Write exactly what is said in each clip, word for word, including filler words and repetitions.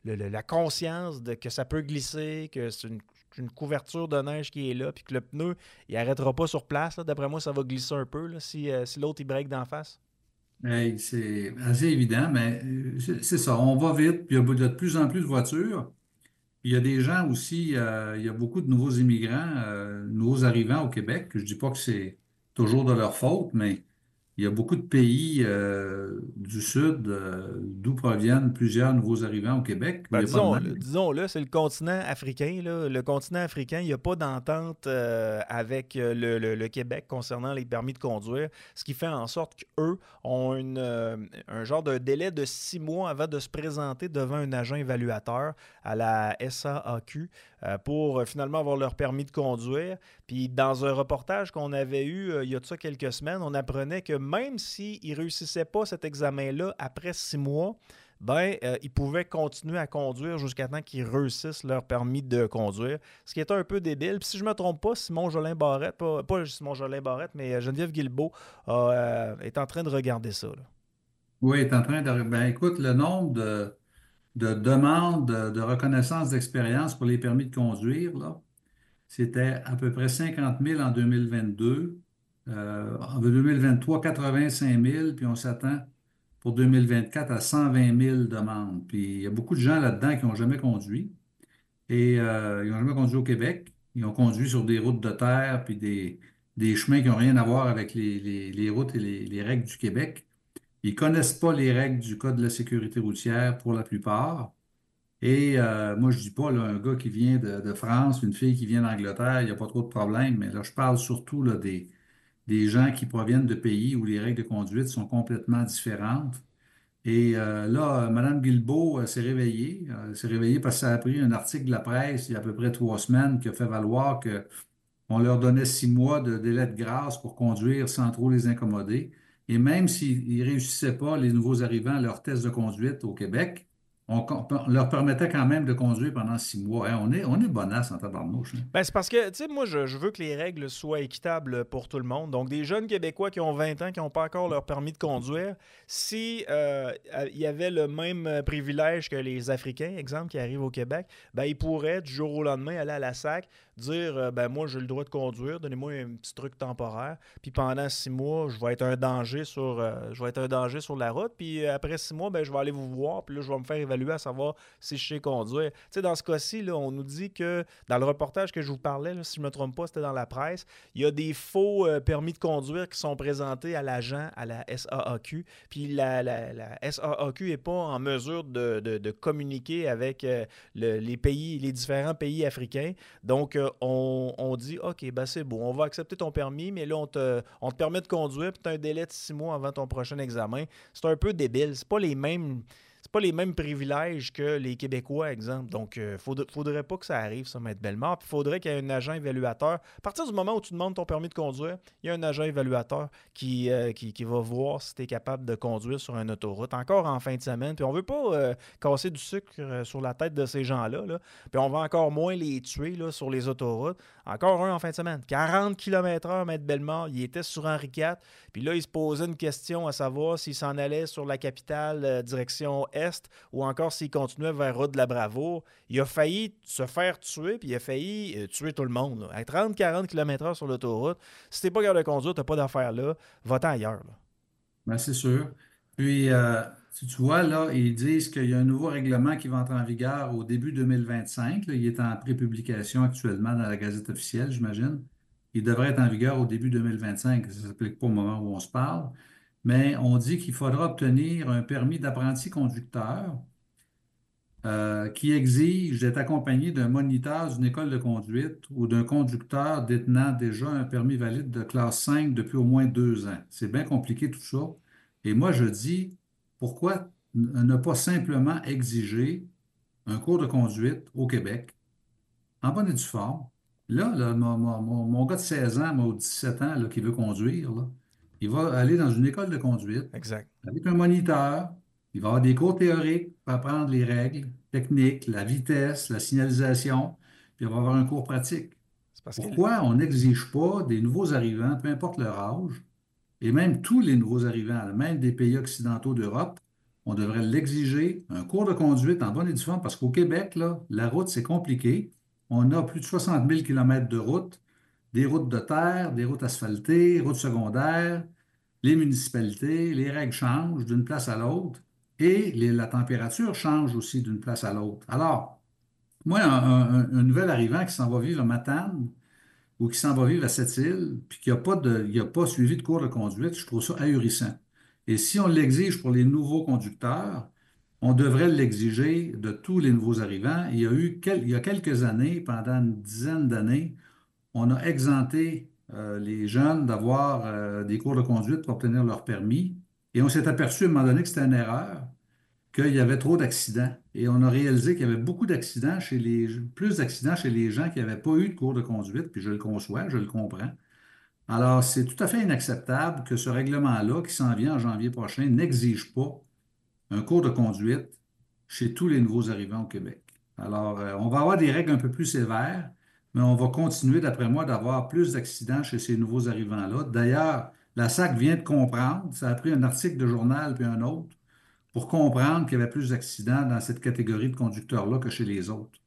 le- le- la conscience de que ça peut glisser, que c'est une, une couverture de neige qui est là, puis que le pneu, il n'arrêtera pas sur place. Là. D'après moi, ça va glisser un peu là, si, euh, si l'autre, il break d'en face. Hey, c'est assez évident, mais euh, c'est c'est ça. On va vite, puis il y a de plus en plus de voitures. Puis il y a des gens aussi, euh, il y a beaucoup de nouveaux immigrants, euh, nouveaux arrivants au Québec. Je dis pas que c'est toujours de leur faute, mais il y a beaucoup de pays euh, du Sud euh, d'où proviennent plusieurs nouveaux arrivants au Québec, où Ben, il n'y a pas de disons-le, neige. disons-le, c'est le continent africain. Là. Le continent africain, il n'y a pas d'entente euh, avec euh, le, le- le Québec concernant les permis de conduire, ce qui fait en sorte qu'eux ont une, euh, un genre de délai de six mois avant de se présenter devant un agent évaluateur à la S A A Q euh, pour euh, finalement avoir leur permis de conduire. Puis dans un reportage qu'on avait eu euh, il y a de ça quelques semaines, on apprenait que même s'ils ne réussissaient pas cet examen-là après six mois, ben, euh, ils pouvaient continuer à conduire jusqu'à temps qu'ils réussissent leur permis de conduire, ce qui est un peu débile. Puis si je ne me trompe pas, Simon Jolin Barrette, pas, pas Simon Jolin Barrette, mais euh, Geneviève Guilbeault euh, est en train de regarder ça. Là. Oui, est en train de... Ben, écoute, le nombre de, de demandes de, de reconnaissance d'expérience pour les permis de conduire, là, c'était à peu près cinquante mille en deux mille vingt-deux. Euh, en deux mille vingt-trois, quatre-vingt-cinq mille, puis on s'attend pour deux mille vingt-quatre à cent vingt mille demandes. Puis il y a beaucoup de gens là-dedans qui n'ont jamais conduit. Et euh, ils n'ont jamais conduit au Québec. Ils ont conduit sur des routes de terre, puis des, des chemins qui n'ont rien à voir avec les, les- les routes et les, les règles du Québec. Ils connaissent pas les règles du Code de la sécurité routière pour la plupart. Et euh, moi, je dis pas là, un gars qui vient de, de France, une fille qui vient d'Angleterre, il n'y a pas trop de problème, mais là, je parle surtout là, des, des gens qui proviennent de pays où les règles de conduite sont complètement différentes. Et euh, là, euh, Mme Guilbeault euh, s'est réveillée. Euh, Elle s'est réveillée parce que ça a pris un article de la presse il y a à peu près trois semaines qui a fait valoir qu'on leur donnait six mois de délai de grâce pour conduire sans trop les incommoder. Et même s'ils ne réussissaient pas, les nouveaux arrivants, à leur test de conduite au Québec, on, on leur permettait quand même de conduire pendant six mois. Hein, on est, on est bonasse en tabarnouche. Hein. Ben, c'est parce que, tu sais, moi, je, je veux que les règles soient équitables pour tout le monde. Donc, des jeunes Québécois qui ont vingt ans, qui n'ont pas encore leur permis de conduire, si euh, il y avait le même euh, privilège que les Africains, exemple, qui arrivent au Québec, ben, ils pourraient, du jour au lendemain, aller à la SAC, dire, euh, ben, moi, j'ai le droit de conduire, donnez-moi un petit truc temporaire, puis pendant six mois, je vais être un danger sur, euh, je vais être un danger sur la route, puis euh, après six mois, ben, je vais aller vous voir, puis là, je vais me faire évaluer à savoir si je sais conduire. Tu sais, dans ce cas-ci, là, on nous dit que dans le reportage que je vous parlais, là, si je ne me trompe pas, c'était dans la presse, il y a des faux euh, permis de conduire qui sont présentés à l'agent à la S A A Q. Puis la, la, la S A A Q n'est pas en mesure de, de, de communiquer avec euh, le- les pays, les différents pays africains. Donc, euh, on, on dit, OK, ben c'est beau, on va accepter ton permis, mais là, on te, on te permet de conduire, puis tu as un délai de six mois avant ton prochain examen. C'est un peu débile. C'est pas les mêmes c'est pas les mêmes privilèges que les Québécois, exemple. Donc, il euh, faudrait, faudrait pas que ça arrive, ça, Maître Bellemare. Puis, il faudrait qu'il y ait un agent évaluateur. À partir du moment où tu demandes ton permis de conduire, il y a un agent évaluateur qui, euh, qui, qui va voir si tu es capable de conduire sur une autoroute, encore en fin de semaine. Puis, on veut pas euh, casser du sucre euh, sur la tête de ces gens-là. Là. Puis, on va encore moins les tuer là, sur les autoroutes. Encore un en fin de semaine. quarante kilomètres heure, Maître Bellemare. Il était sur Henri quatre. Puis là, il se posait une question à savoir s'il s'en allait sur la capitale euh, direction Est ou encore s'il continuait vers Route de la Bravoure. Il a failli se faire tuer, puis il a failli euh, tuer tout le monde. Là. À trente quarante kilomètres heure sur l'autoroute, si t'es pas capable de conduire, t'as pas d'affaires là, va-t'en ailleurs. Là. Ben, c'est sûr. Puis, euh, si tu vois, là, ils disent qu'il y a un nouveau règlement qui va entrer en vigueur au début deux mille vingt-cinq. Là. Il est en prépublication actuellement dans la Gazette officielle, j'imagine. Il devrait être en vigueur au début deux mille vingt-cinq. Ça ne s'applique pas au moment où on se parle. Mais on dit qu'il faudra obtenir un permis d'apprenti conducteur euh, qui exige d'être accompagné d'un moniteur d'une école de conduite ou d'un conducteur détenant déjà un permis valide de classe cinq depuis au moins deux ans. C'est bien compliqué tout ça. Et moi, je dis, pourquoi n- ne pas simplement exiger un cours de conduite au Québec, en bonne et due forme? Là, là, mon, mon- mon- mon gars de seize ans, moi, ou dix-sept ans, là, qui veut conduire, là, il va aller dans une école de conduite Exact. avec un moniteur. Il va avoir des cours théoriques pour apprendre les règles techniques, la vitesse, la signalisation, puis il va avoir un cours pratique. C'est parce que Pourquoi on n'exige pas des nouveaux arrivants, peu importe leur âge, et même tous les nouveaux arrivants, même des pays occidentaux d'Europe, on devrait l'exiger, un cours de conduite en bonne et due forme, parce qu'au Québec, là, la route, c'est compliqué. On a plus de soixante mille kilomètres de route, des routes de terre, des routes asphaltées, routes secondaires, les municipalités, les règles changent d'une place à l'autre et les- la température change aussi d'une place à l'autre. Alors, moi, un, un- un nouvel arrivant qui s'en va vivre à Matane ou qui s'en va vivre à Sept-Îles, puis qui n'a pas de, il a pas suivi de cours de conduite, je trouve ça ahurissant. Et si on l'exige pour les nouveaux conducteurs, on devrait l'exiger de tous les nouveaux arrivants. Il y a eu quel- il y a quelques années, pendant une dizaine d'années, on a exempté euh, les jeunes d'avoir euh, des cours de conduite pour obtenir leur permis. Et on s'est aperçu à un moment donné que c'était une erreur, qu'il y avait trop d'accidents. Et on a réalisé qu'il y avait beaucoup d'accidents chez les, plus d'accidents chez les gens qui n'avaient pas eu de cours de conduite, puis je le conçois, je le comprends. Alors, c'est tout à fait inacceptable que ce règlement-là, qui s'en vient en janvier prochain, n'exige pas un cours de conduite chez tous les nouveaux arrivants au Québec. Alors, euh, on va avoir des règles un peu plus sévères, mais on va continuer, d'après moi, d'avoir plus d'accidents chez ces nouveaux arrivants-là. D'ailleurs, la S A C vient de comprendre, ça a pris un article de journal puis un autre, pour comprendre qu'il y avait plus d'accidents dans cette catégorie de conducteurs-là que chez les autres.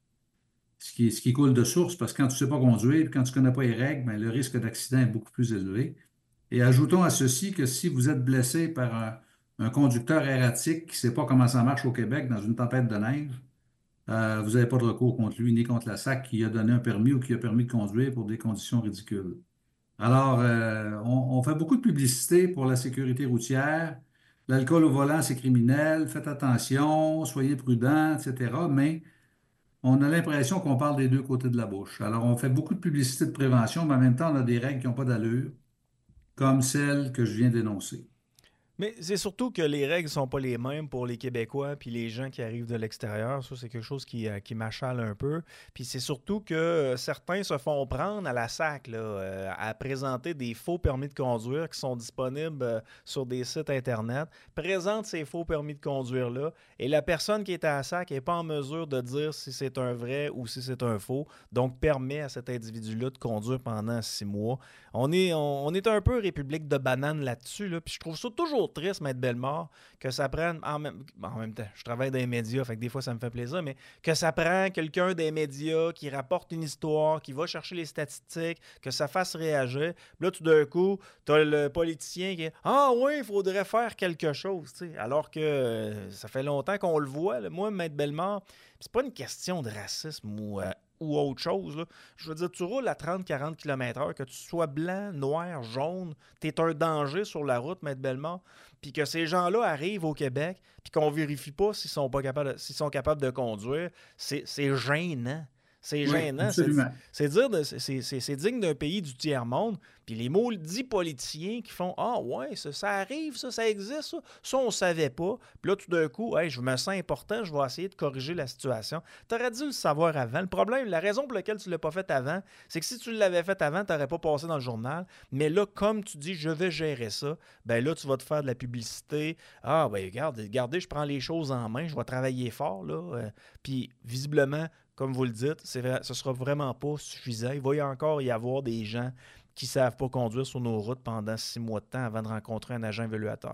Ce qui, ce qui coule de source, parce que quand tu ne sais pas conduire, puis quand tu ne connais pas les règles, bien, le risque d'accident est beaucoup plus élevé. Et ajoutons à ceci que si vous êtes blessé par un, un conducteur erratique qui ne sait pas comment ça marche au Québec dans une tempête de neige, euh, vous n'avez pas de recours contre lui ni contre la S A C qui a donné un permis ou qui a permis de conduire pour des conditions ridicules. Alors, euh, on, on fait beaucoup de publicité pour la sécurité routière. L'alcool au volant, c'est criminel. Faites attention, soyez prudents, et cetera. Mais on a l'impression qu'on parle des deux côtés de la bouche. Alors, on fait beaucoup de publicité de prévention, mais en même temps, on a des règles qui n'ont pas d'allure, comme celles que je viens d'énoncer. Mais c'est surtout que les règles sont pas les mêmes pour les Québécois puis les gens qui arrivent de l'extérieur. Ça, c'est quelque chose qui, euh, qui m'achale un peu. Puis c'est surtout que euh, certains se font prendre à la sac là, euh, à présenter des faux permis de conduire qui sont disponibles euh, sur des sites Internet. Présente ces faux permis de conduire-là et la personne qui est à la sac n'est pas en mesure de dire si c'est un vrai ou si c'est un faux. Donc, permet à cet individu-là de conduire pendant six mois. On est, on, on est un peu république de bananes là-dessus. Là, puis je trouve ça toujours triste, Maître Bellemare, que ça prenne. En même, en même temps, je travaille dans les médias, fait que des fois ça me fait plaisir, mais que ça prend quelqu'un des médias qui rapporte une histoire, qui va chercher les statistiques, que ça fasse réagir. Puis là, tout d'un coup, t'as le politicien qui est Ah oui, il faudrait faire quelque chose. T'sais. Alors que euh, ça fait longtemps qu'on le voit. Là. Moi, Maître Bellemare, c'est pas une question de racisme ou. Euh, ou autre chose. Là. Je veux dire, tu roules à trente à quarante kilomètres heure, que tu sois blanc, noir, jaune, tu es un danger sur la route, Maître Bellemare, puis que ces gens-là arrivent au Québec, puis qu'on vérifie pas s'ils sont, pas capables de, s'ils sont capables de conduire, c'est, c'est gênant. C'est Oui, gênant. C'est, absolument. c'est, dire de, c'est, c'est, c'est digne d'un pays du tiers-monde. Puis les maudits politiciens qui font Ah ouais, ça, ça arrive, ça, ça existe, ça. Ça, on savait pas. Puis là, tout d'un coup, hey, je me sens important, je vais essayer de corriger la situation. Tu aurais dû le savoir avant. Le problème, la raison pour laquelle tu ne l'as pas fait avant, c'est que si tu l'avais fait avant, tu n'aurais pas passé dans le journal. Mais là, comme tu dis, je vais gérer ça, ben là, tu vas te faire de la publicité. Ah, ben regarde, regardez, je prends les choses en main, je vais travailler fort, là. Euh, Puis, visiblement, comme vous le dites, c'est vrai, ce ne sera vraiment pas suffisant. Il va y encore y avoir des gens qui ne savent pas conduire sur nos routes pendant six mois de temps avant de rencontrer un agent évaluateur.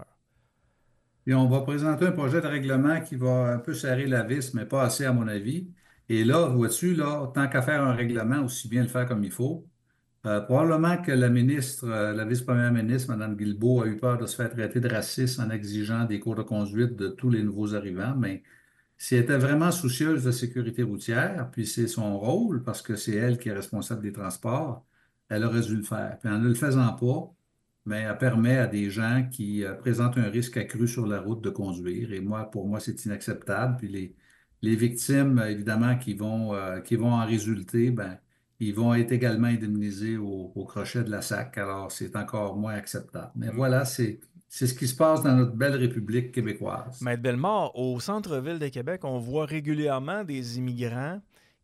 Et on va présenter un projet de règlement qui va un peu serrer la vis, mais pas assez, à mon avis. Et là, vois-tu, là, tant qu'à faire un règlement, aussi bien le faire comme il faut. Euh, probablement que la ministre, euh, la vice-première ministre, Mme Guilbeault, a eu peur de se faire traiter de raciste en exigeant des cours de conduite de tous les nouveaux arrivants, mais si elle était vraiment soucieuse de sécurité routière, puis c'est son rôle, parce que c'est elle qui est responsable des transports, elle aurait dû le faire. Puis en ne le faisant pas, mais elle permet à des gens qui euh, présentent un risque accru sur la route de conduire. Et moi, pour moi, c'est inacceptable. Puis les, les victimes, euh, évidemment, qui vont, euh, qui vont en résulter, ben, ils vont être également indemnisés au, au crochet de la S A C. Alors, c'est encore moins acceptable. Mais voilà, c'est, c'est ce qui se passe dans notre belle République québécoise. Maître Bellemare, au centre-ville de Québec, on voit régulièrement des immigrants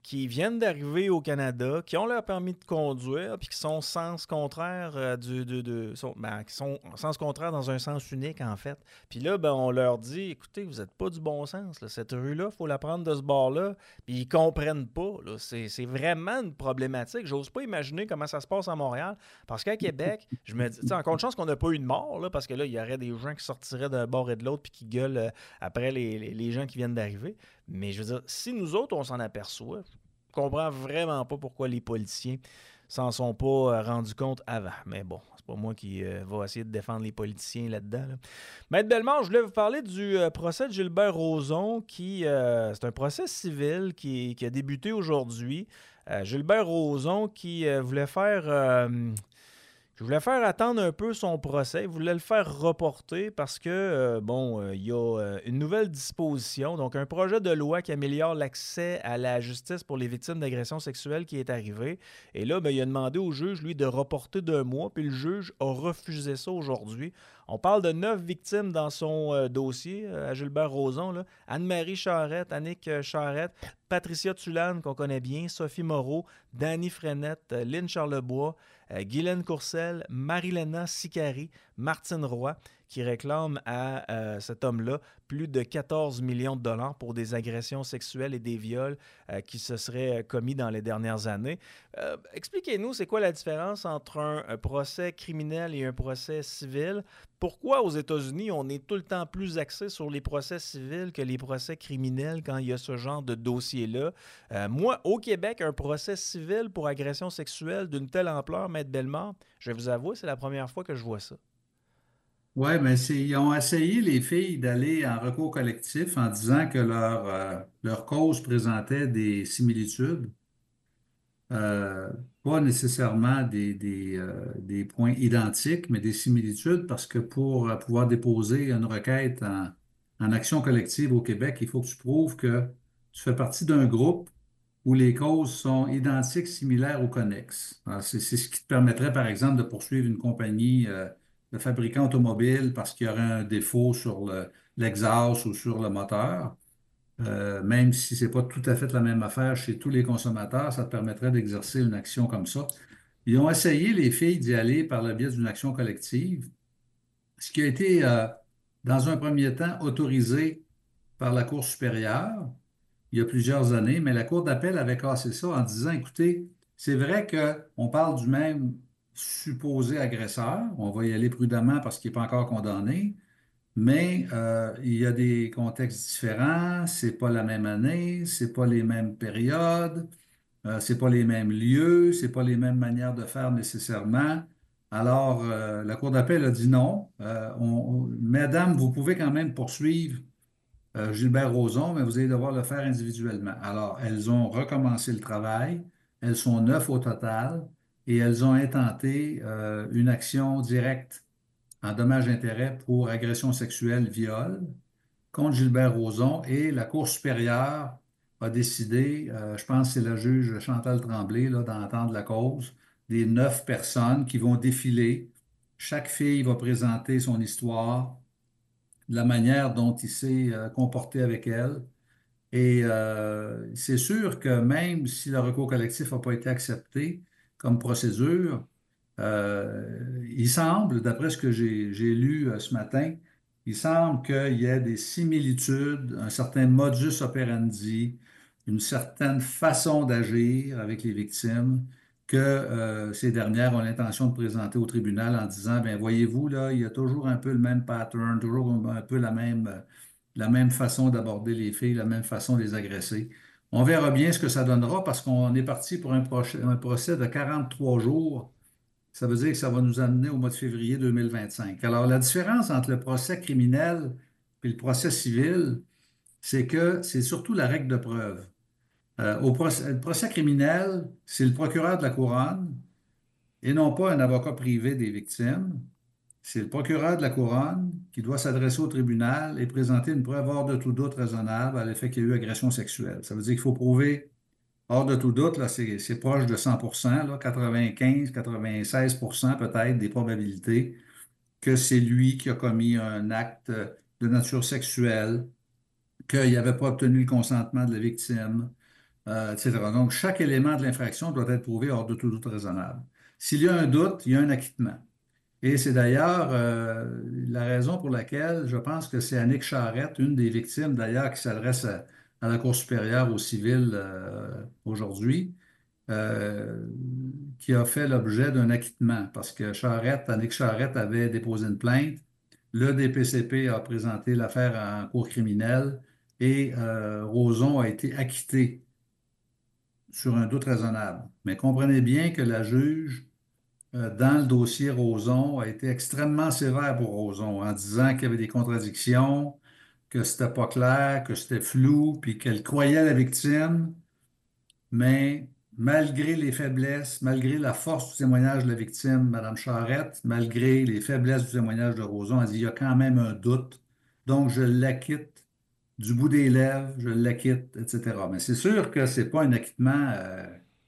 qui viennent d'arriver au Canada, qui ont leur permis de conduire, puis qui sont sens contraire euh, du, de, de- sont, ben, qui sont en sens contraire dans un sens unique, en fait. Puis là, ben, on leur dit, écoutez, vous n'êtes pas du bon sens, là. Cette rue-là, il faut la prendre de ce bord-là, puis ils comprennent pas, là. C'est, c'est vraiment une problématique. J'ose pas imaginer comment ça se passe à Montréal, parce qu'à Québec, je me dis, tu sais, encore une chance qu'on n'a pas eu de mort, là, parce que là, il y aurait des gens qui sortiraient d'un bord et de l'autre, puis qui gueulent euh, après les, les, les gens qui viennent d'arriver. Mais je veux dire, si nous autres, on s'en aperçoit, je comprends vraiment pas pourquoi les politiciens s'en sont pas euh, rendus compte avant. Mais bon, c'est pas moi qui euh, va essayer de défendre les politiciens là-dedans. Là. Maître Bellemare, je voulais vous parler du euh, procès de Gilbert Rozon, qui euh, c'est un procès civil qui, qui a débuté aujourd'hui. Euh, Gilbert Rozon qui euh, voulait faire euh, je voulais faire attendre un peu son procès. Il voulait le faire reporter parce que, euh, bon, euh, il y a euh, une nouvelle disposition, donc un projet de loi qui améliore l'accès à la justice pour les victimes d'agressions sexuelles qui est arrivé. Et là, ben, il a demandé au juge, lui, de reporter d'un mois, puis le juge a refusé ça aujourd'hui. On parle de neuf victimes dans son euh, dossier euh, à Gilbert Rozon, là. Anne-Marie Charrette, Annick euh, Charrette, Patricia Tulane, qu'on connaît bien, Sophie Moreau, Danny Frenette, euh, Lynn Charlebois, euh, Guylaine Courcelle, Marilena Sicari, Martine Roy, qui réclament à euh, cet homme-là plus de quatorze millions de dollars pour des agressions sexuelles et des viols euh, qui se seraient commis dans les dernières années. Euh, expliquez-nous, c'est quoi la différence entre un, un procès criminel et un procès civil? Pourquoi aux États-Unis, on est tout le temps plus axé sur les procès civils que les procès criminels quand il y a ce genre de dossier-là? Euh, moi, au Québec, un procès civil pour agression sexuelle d'une telle ampleur, Maître Bellemare, je vais vous avouer, c'est la première fois que je vois ça. Oui, mais c'est, ils ont essayé, les filles, d'aller en recours collectif en disant que leur, euh, leur cause présentait des similitudes. Euh, pas nécessairement des, des, euh, des points identiques, mais des similitudes, parce que pour euh, pouvoir déposer une requête en, en action collective au Québec, il faut que tu prouves que tu fais partie d'un groupe où les causes sont identiques, similaires ou connexes. Alors, C'est c'est ce qui te permettrait, par exemple, de poursuivre une compagnie euh, de fabricant automobile parce qu'il y aurait un défaut sur le- l'exhaust ou sur le moteur. Euh, même si c'est pas tout à fait la même affaire chez tous les consommateurs, ça te permettrait d'exercer une action comme ça. Ils ont essayé, les filles, d'y aller par le biais d'une action collective, ce qui a été, euh, dans un premier temps, autorisé par la Cour supérieure il y a plusieurs années, mais la Cour d'appel avait cassé ça en disant, écoutez, c'est vrai qu'on parle du même supposé agresseur, on va y aller prudemment parce qu'il n'est pas encore condamné, mais euh, il y a des contextes différents, c'est pas la même année, c'est pas les mêmes périodes, euh, c'est pas les mêmes lieux, c'est pas les mêmes manières de faire nécessairement. Alors, euh, la Cour d'appel a dit non. Euh, on- on- Madame, vous pouvez quand même poursuivre euh, Gilbert Rozon, mais vous allez devoir le faire individuellement. Alors, elles ont recommencé le travail. Elles sont neuf au total et elles ont intenté euh, une action directe en dommages-intérêts pour agression sexuelle, viol contre Gilbert Rozon et la Cour supérieure a décidé, euh, je pense que c'est la juge Chantal Tremblay, là, d'entendre la cause, des neuf personnes qui vont défiler. Chaque fille va présenter son histoire, la manière dont il s'est euh, comporté avec elle. Et euh, c'est sûr que même si le recours collectif n'a pas été accepté comme procédure, euh, il semble, d'après ce que j'ai j'ai lu euh, ce matin, il semble qu'il y ait des similitudes, un certain modus operandi, une certaine façon d'agir avec les victimes que euh, ces dernières ont l'intention de présenter au tribunal en disant, ben voyez-vous, là, il y a toujours un peu le même pattern, toujours un peu la même, euh, la même façon d'aborder les filles, la même façon de les agresser. On verra bien ce que ça donnera parce qu'on est parti pour un, proche- un procès de quarante-trois jours. Ça veut dire que ça va nous amener au mois de février deux mille vingt-cinq. Alors, la différence entre le procès criminel et le procès civil, c'est que c'est surtout la règle de preuve. Euh, au procès, le procès criminel, c'est le procureur de la couronne et non pas un avocat privé des victimes. C'est le procureur de la couronne qui doit s'adresser au tribunal et présenter une preuve hors de tout doute raisonnable à l'effet qu'il y a eu agression sexuelle. Ça veut dire qu'il faut prouver hors de tout doute, là, c'est, c'est proche de cent pour cent, là, quatre-vingt-quinze, quatre-vingt-seize pour cent peut-être des probabilités que c'est lui qui a commis un acte de nature sexuelle, qu'il n'avait pas obtenu le consentement de la victime, euh, et cetera. Donc, chaque élément de l'infraction doit être prouvé hors de tout doute raisonnable. S'il y a un doute, il y a un acquittement. Et c'est d'ailleurs euh, la raison pour laquelle je pense que c'est Annick Charrette, une des victimes d'ailleurs, qui s'adresse à, à la Cour supérieure au civil euh, aujourd'hui, euh, qui a fait l'objet d'un acquittement parce que Charrette, Annick Charrette avait déposé une plainte. Le D P C P a présenté l'affaire en cour criminelle et euh, Roson a été acquitté sur un doute raisonnable. Mais comprenez bien que la juge, euh, dans le dossier Roson, a été extrêmement sévère pour Roson en disant qu'il y avait des contradictions, que c'était pas clair, que c'était flou, puis qu'elle croyait la victime, mais malgré les faiblesses, malgré la force du témoignage de la victime, Mme Charette, malgré les faiblesses du témoignage de Roson, elle dit, il y a quand même un doute, donc je l'acquitte du bout des lèvres, je l'acquitte, et cetera. Mais c'est sûr que c'est pas un acquittement euh,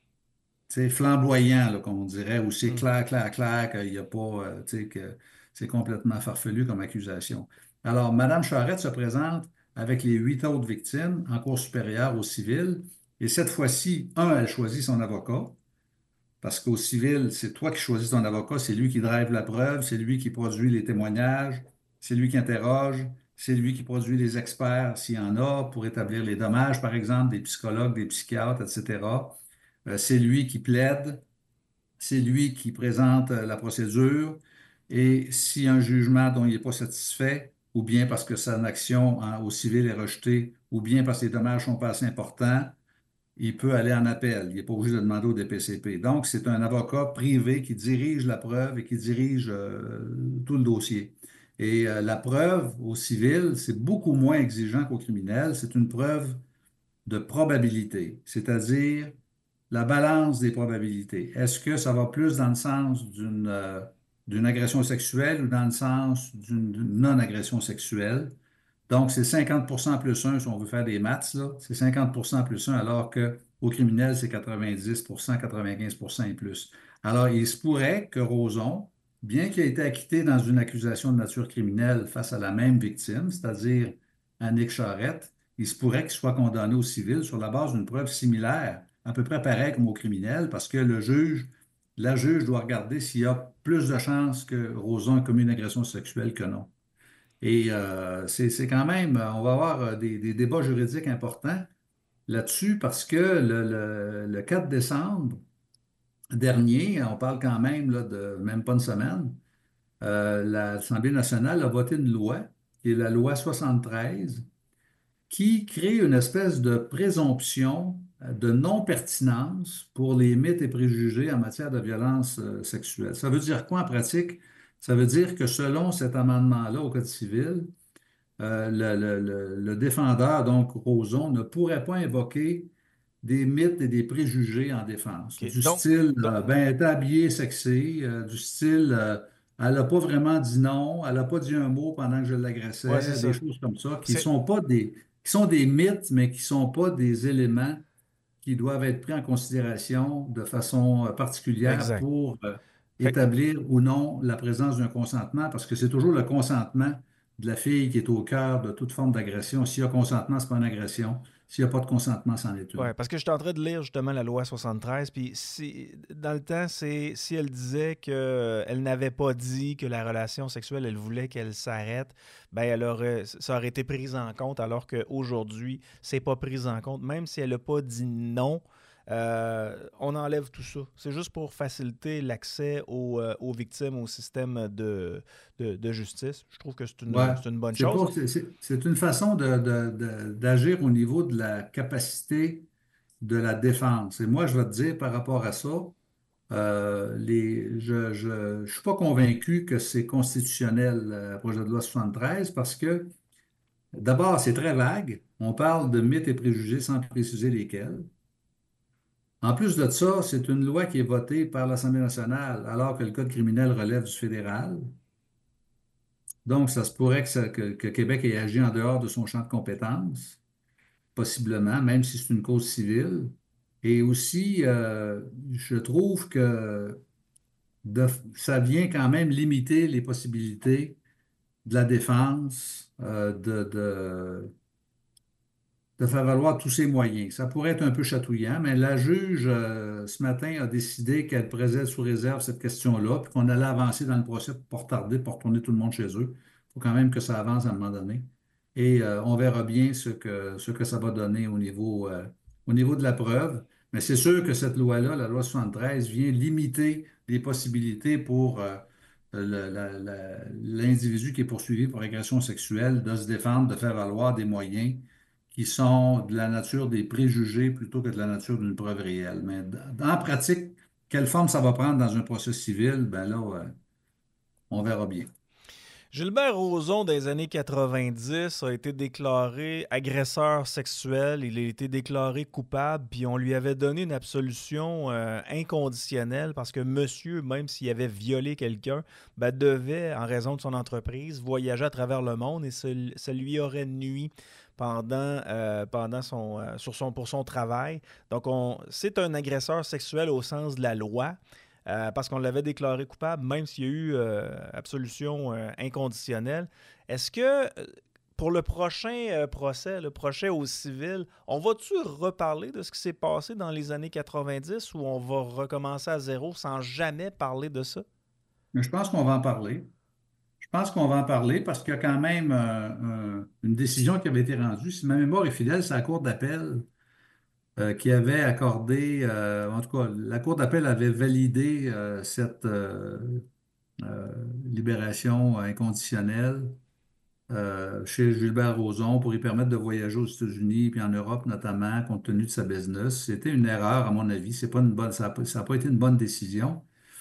tu sais, flamboyant, là, comme on dirait, où c'est Hmm. clair, clair, clair, qu'il n'y a pas, euh, tu sais, que c'est complètement farfelu comme accusation. Alors, Mme Charette se présente avec les huit autres victimes en cour supérieure au civil, et cette fois-ci, un, elle choisit son avocat, parce qu'au civil, c'est toi qui choisis ton avocat, c'est lui qui drive la preuve, c'est lui qui produit les témoignages, c'est lui qui interroge, c'est lui qui produit les experts, s'il y en a, pour établir les dommages, par exemple, des psychologues, des psychiatres, et cetera. Euh, c'est lui qui plaide, c'est lui qui présente euh, la procédure, et si un jugement dont il n'est pas satisfait, ou bien parce que son action en- au civil est rejetée, ou bien parce que les dommages sont pas assez importants, il peut aller en appel. Il n'est pas obligé de demander au D P C P. Donc, c'est un avocat privé qui dirige la preuve et qui dirige euh, tout le dossier. Et euh, la preuve au civil, c'est beaucoup moins exigeant qu'au criminel. C'est une preuve de probabilité, c'est-à-dire la balance des probabilités. Est-ce que ça va plus dans le sens d'une euh, d'une agression sexuelle ou dans le sens d'une d'une non-agression sexuelle? Donc, c'est cinquante pour cent plus un si on veut faire des maths, là. C'est cinquante pour cent plus un, alors qu'au criminel, c'est quatre-vingt-dix pour cent, quatre-vingt-quinze pour cent et plus. Alors, il se pourrait que Roson, bien qu'il ait été acquitté dans une accusation de nature criminelle face à la même victime, c'est-à-dire Annick Charrette, il se pourrait qu'il soit condamné au civil sur la base d'une preuve similaire, à peu près pareille comme au criminel, parce que le juge, la juge doit regarder s'il y a plus de chances que Roson ait commis une agression sexuelle que non. Et euh, c'est c'est quand même, on va avoir euh, des, des débats juridiques importants là-dessus parce que le, le- le quatre décembre dernier, on parle quand même là, de même pas une semaine, euh, l'Assemblée nationale a voté une loi, qui est la loi soixante-treize, qui crée une espèce de présomption euh, de non-pertinence pour les mythes et préjugés en matière de violence euh, sexuelle. Ça veut dire quoi en pratique? Ça veut dire que selon cet amendement-là au Code civil, euh, le, le- le- le défendeur, donc Roson, ne pourrait pas invoquer des mythes et des préjugés en défense. OK. Du Donc, style, donc euh, ben, elle était habillée sexy, euh, du style, euh, elle n'a pas vraiment dit non, elle n'a pas dit un mot pendant que je ouais, c'est l'agressais, des ça. choses comme ça, qui C'est sont pas des, qui sont des mythes, mais qui sont pas des éléments qui doivent être pris en considération de façon euh, particulière exact. pour euh, Fait établir ou non la présence d'un consentement, parce que c'est toujours le consentement de la fille qui est au cœur de toute forme d'agression. S'il y a consentement, ce n'est pas une agression. S'il n'y a pas de consentement, c'en est une. Ouais, parce que j'étais en train de lire justement la loi soixante-treize, puis si, dans le temps, c'est si elle disait qu'elle n'avait pas dit que la relation sexuelle, elle voulait qu'elle s'arrête, ben elle aurait, ça aurait été pris en compte, alors qu'aujourd'hui, c'est pas pris en compte. Même si elle n'a pas dit non, euh, on enlève tout ça. C'est juste pour faciliter l'accès aux, euh, aux victimes au système de, de, de justice. Je trouve que c'est Ouais, une, c'est une bonne c'est chose. pas, c'est c'est- c'est une façon de, de- de- d'agir au niveau de la capacité de la défense. Et moi, je vais te dire par rapport à ça, euh, les, je je, je suis pas convaincu que c'est constitutionnel, le projet de loi soixante-treize, parce que d'abord, c'est très vague. On parle de mythes et préjugés sans préciser lesquels. En plus de ça, c'est une loi qui est votée par l'Assemblée nationale, alors que le Code criminel relève du fédéral. Donc, ça se pourrait que, ça- que- que Québec ait agi en dehors de son champ de compétences, possiblement, même si c'est une cause civile. Et aussi, euh, je trouve que de- ça vient quand même limiter les possibilités de la défense, euh, de, de- de faire valoir tous ses moyens. Ça pourrait être un peu chatouillant, mais la juge, euh, ce matin, a décidé qu'elle présait sous réserve cette question-là, puis qu'on allait avancer dans le procès pour pas retarder, pour retourner tout le monde chez eux. Il faut quand même que ça avance à un moment donné. Et euh, on verra bien ce que, ce que ça va donner au niveau, euh, au niveau de la preuve. Mais c'est sûr que cette loi-là, la loi soixante-treize, vient limiter les possibilités pour euh, le- la- la- l'individu qui est poursuivi pour agression sexuelle de se défendre, de faire valoir des moyens qui sont de la nature des préjugés plutôt que de la nature d'une preuve réelle. Mais d- en pratique, quelle forme ça va prendre dans un procès civil, ben là, euh, on verra bien. Gilbert Rozon, des années quatre-vingt-dix, a été déclaré agresseur sexuel. Il a été déclaré coupable, puis on lui avait donné une absolution euh, inconditionnelle parce que monsieur, même s'il avait violé quelqu'un, ben, devait, en raison de son entreprise, voyager à travers le monde et ça, ça lui aurait nui pendant, euh, pendant son, euh, sur son, pour son travail. Donc, on, c'est un agresseur sexuel au sens de la loi. Euh, parce qu'on l'avait déclaré coupable, même s'il y a eu euh, absolution euh, inconditionnelle. Est-ce que euh, pour le prochain euh, procès, le procès au civil, on va-tu reparler de ce qui s'est passé dans les années quatre-vingt-dix ou on va recommencer à zéro sans jamais parler de ça? Mais je pense qu'on va en parler. Je pense qu'on va en parler parce qu'il y a quand même euh, un- une décision qui avait été rendue. Si ma mémoire est fidèle, c'est la Cour d'appel euh, qui avait accordé, euh, en tout cas, la Cour d'appel avait validé euh, cette euh, euh, libération inconditionnelle euh, chez Gilbert Rozon pour lui permettre de voyager aux États-Unis puis en Europe notamment, compte tenu de sa business. C'était une erreur, à mon avis. C'est pas une bonne, ça n'a pas, ça a pas été une bonne décision.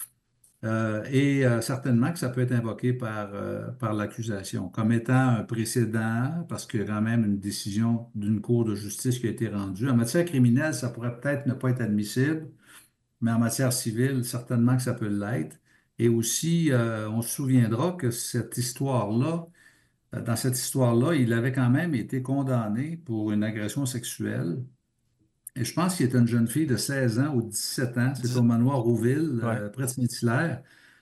Euh, et euh, certainement que ça peut être invoqué par, euh, par l'accusation comme étant un précédent, parce qu'il y a quand même une décision d'une cour de justice qui a été rendue. En matière criminelle, ça pourrait peut-être ne pas être admissible, mais en matière civile, certainement que ça peut l'être. Et aussi, euh, on se souviendra que cette histoire-là, euh, dans cette histoire-là, il avait quand même été condamné pour une agression sexuelle. Et je pense qu'il était une jeune fille de seize ans ou dix-sept ans. C'était Dis- au manoir Rouville, Ouais. euh, près de Saint-Hilaire.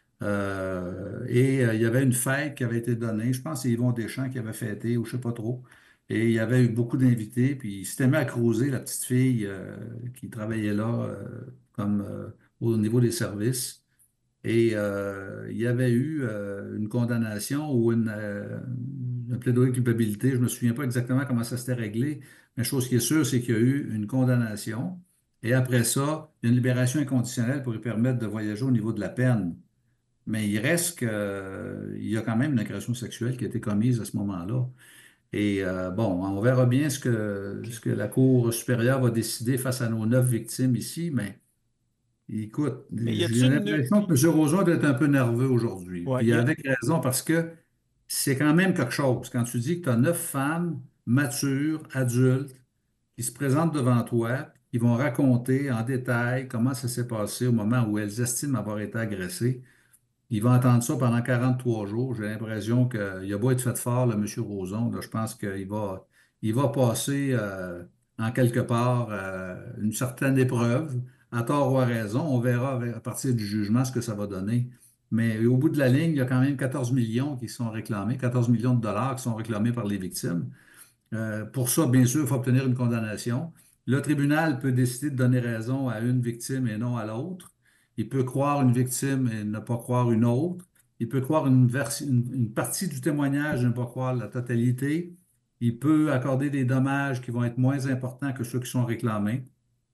Euh, et euh, il y avait une fête qui avait été donnée. Je pense que c'est Yvon Deschamps qui avait fêté, ou je ne sais pas trop. Et il y avait eu beaucoup d'invités. Puis il s'était mis à creuser la petite fille euh, qui travaillait là euh, comme euh, au niveau des services. Et euh, il y avait eu euh, une condamnation ou une, euh, un plaidoyer de culpabilité. Je ne me souviens pas exactement comment ça s'était réglé, mais chose qui est sûre, c'est qu'il y a eu une condamnation. Et après ça, il y a une libération inconditionnelle pour lui permettre de voyager au niveau de la peine. Mais il reste que, euh, il y a quand même une agression sexuelle qui a été commise à ce moment-là. Et euh, bon, on verra bien ce que, ce OK. que la Cour supérieure va décider face à nos neuf victimes ici, mais écoute, Mais y j'ai a-tu une... l'impression que M. Roson doit être un peu nerveux aujourd'hui. Ouais, Puis y a- avec raison, parce que c'est quand même quelque chose. Quand tu dis que tu as neuf femmes matures, adultes, qui se présentent devant toi, qui vont raconter en détail comment ça s'est passé au moment où elles estiment avoir été agressées. Il va entendre ça pendant quarante-trois jours. J'ai l'impression qu'il a beau être fait fort, le monsieur Roson, là, je pense qu'il va, il va passer euh, en quelque part euh, une certaine épreuve, à tort ou à raison. On verra avec- à partir du jugement ce que ça va donner. Mais au bout de la ligne, il y a quand même quatorze millions qui sont réclamés, quatorze millions de dollars qui sont réclamés par les victimes. Euh, pour ça, bien sûr, il faut obtenir une condamnation. Le tribunal peut décider de donner raison à une victime et non à l'autre. Il peut croire une victime et ne pas croire une autre. Il peut croire une, vers- une- une partie du témoignage et ne pas croire la totalité. Il peut accorder des dommages qui vont être moins importants que ceux qui sont réclamés.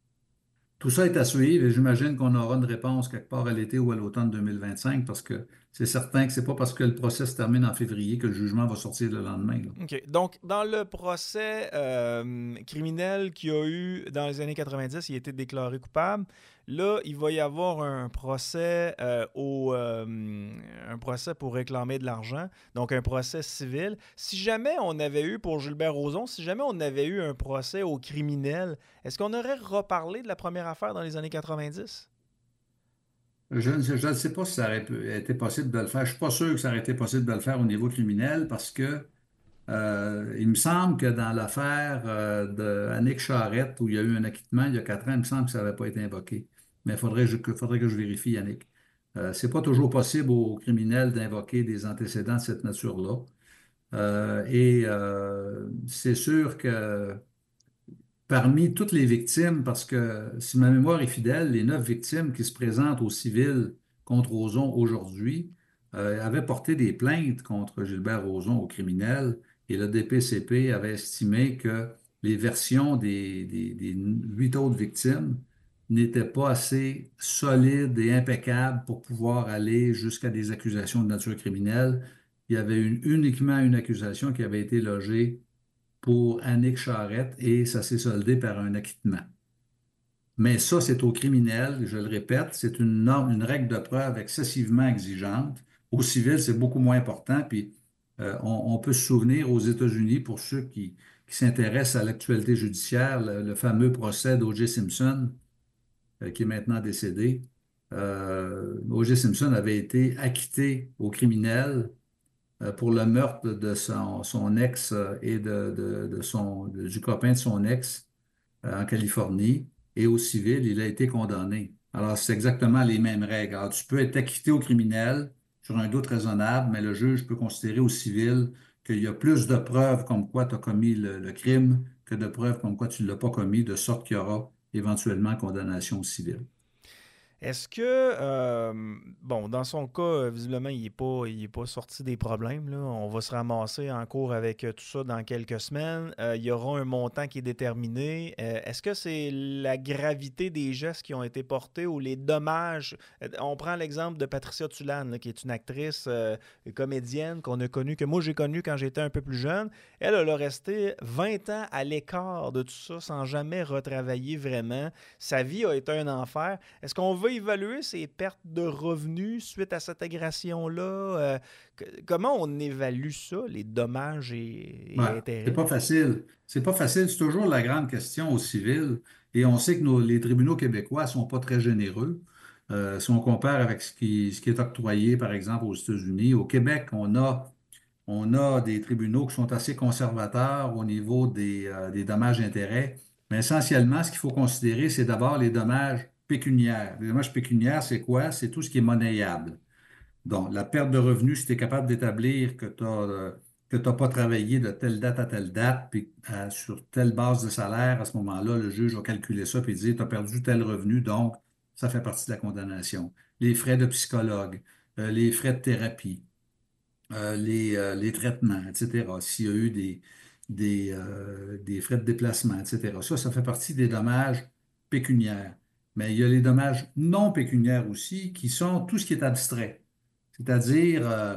Tout ça est à suivre et j'imagine qu'on aura une réponse quelque part à l'été ou à l'automne deux mille vingt-cinq parce que c'est certain que c'est pas parce que le procès se termine en février que le jugement va sortir le lendemain, là. OK. Donc, dans le procès euh, criminel qu'il y a eu dans les années quatre-vingt-dix, il a été déclaré coupable. Là, il va y avoir un procès euh, au, euh, un procès pour réclamer de l'argent, donc un procès civil. Si jamais on avait eu, pour Gilbert Rozon, si jamais on avait eu un procès au criminel, est-ce qu'on aurait reparlé de la première affaire dans les années quatre-vingt-dix? Je ne sais, je ne sais pas si ça aurait pu- été possible de le faire. Je ne suis pas sûr que ça aurait été possible de le faire au niveau criminel parce que euh, il me semble que dans l'affaire euh, de Annick Charrette, où il y a eu un acquittement il y a quatre ans, il me semble que ça n'avait pas été invoqué. Mais il faudrait, que je- faudrait que je vérifie, Yannick. Euh, c'est pas toujours possible aux criminels d'invoquer des antécédents de cette nature-là. Euh, et euh, c'est sûr que parmi toutes les victimes, parce que si ma mémoire est fidèle, les neuf victimes qui se présentent au civil contre Rozon aujourd'hui euh, avaient porté des plaintes contre Gilbert Rozon au criminel et le D P C P avait estimé que les versions des, des, des huit autres victimes n'étaient pas assez solides et impeccables pour pouvoir aller jusqu'à des accusations de nature criminelle. Il y avait une- uniquement une accusation qui avait été logée pour Annick Charrette et ça s'est soldé par un acquittement. Mais ça, c'est au criminel, je le répète, c'est une norme, une règle de preuve excessivement exigeante. Au civil, c'est beaucoup moins important. Puis euh, on, on peut se souvenir aux États-Unis, pour ceux qui, qui s'intéressent à l'actualité judiciaire, le, le fameux procès d'O J. Simpson, euh, qui est maintenant décédé. Euh, O J. Simpson avait été acquitté au criminel euh, pour le meurtre de son, son ex euh, et de, de- de son, de- du copain de son ex euh, en Californie. Et au civil, il a été condamné. Alors, c'est exactement les mêmes règles. Alors, tu peux être acquitté au criminel sur un doute raisonnable, mais le juge peut considérer au civil qu'il y a plus de preuves comme quoi tu as commis le, le crime que de preuves comme quoi tu ne l'as pas commis, de sorte qu'il y aura éventuellement condamnation au civil. Est-ce que, euh, bon, dans son cas, euh, visiblement, il n'est pas, il est pas sorti des problèmes, là. On va se ramasser en cours avec euh, tout ça dans quelques semaines. Euh, il y aura un montant qui est déterminé. Euh, est-ce que c'est la gravité des gestes qui ont été portés ou les dommages? Euh, On prend l'exemple de Patricia Tulane, là, qui est une actrice euh, comédienne qu'on a connue, que moi j'ai connue quand j'étais un peu plus jeune. Elle, elle a resté vingt ans à l'écart de tout ça sans jamais retravailler vraiment. Sa vie a été un enfer. Est-ce qu'on veut évaluer ces pertes de revenus suite à cette agression-là? Euh, que- comment on évalue ça, les dommages et, Ouais, et c'est intérêts? pas facile. C'est pas facile. C'est toujours la grande question au civil. Et on sait que nos, les tribunaux québécois sont pas très généreux. Euh, si on compare avec ce qui, ce qui est octroyé, par exemple, aux États-Unis, au Québec, on a, on a des tribunaux qui sont assez conservateurs au niveau des, euh, des dommages-intérêts. Mais essentiellement, ce qu'il faut considérer, c'est d'abord les dommages pécuniaires. Les dommages pécuniaires, c'est quoi? C'est tout ce qui est monnayable. Donc, la perte de revenus, si tu es capable d'établir que tu n'as que t'as pas travaillé de telle date à telle date, puis euh, sur telle base de salaire, à ce moment-là, le juge va calculer ça puis dire, tu as perdu tel revenu, donc ça fait partie de la condamnation. Les frais de psychologue, euh, les frais de thérapie, euh, les, euh, les traitements, et cetera. S'il y a eu des, des, euh, des frais de déplacement, et cetera. Ça, ça fait partie des dommages pécuniaires. Mais il y a les dommages non pécuniaires aussi, qui sont tout ce qui est abstrait, c'est-à-dire euh,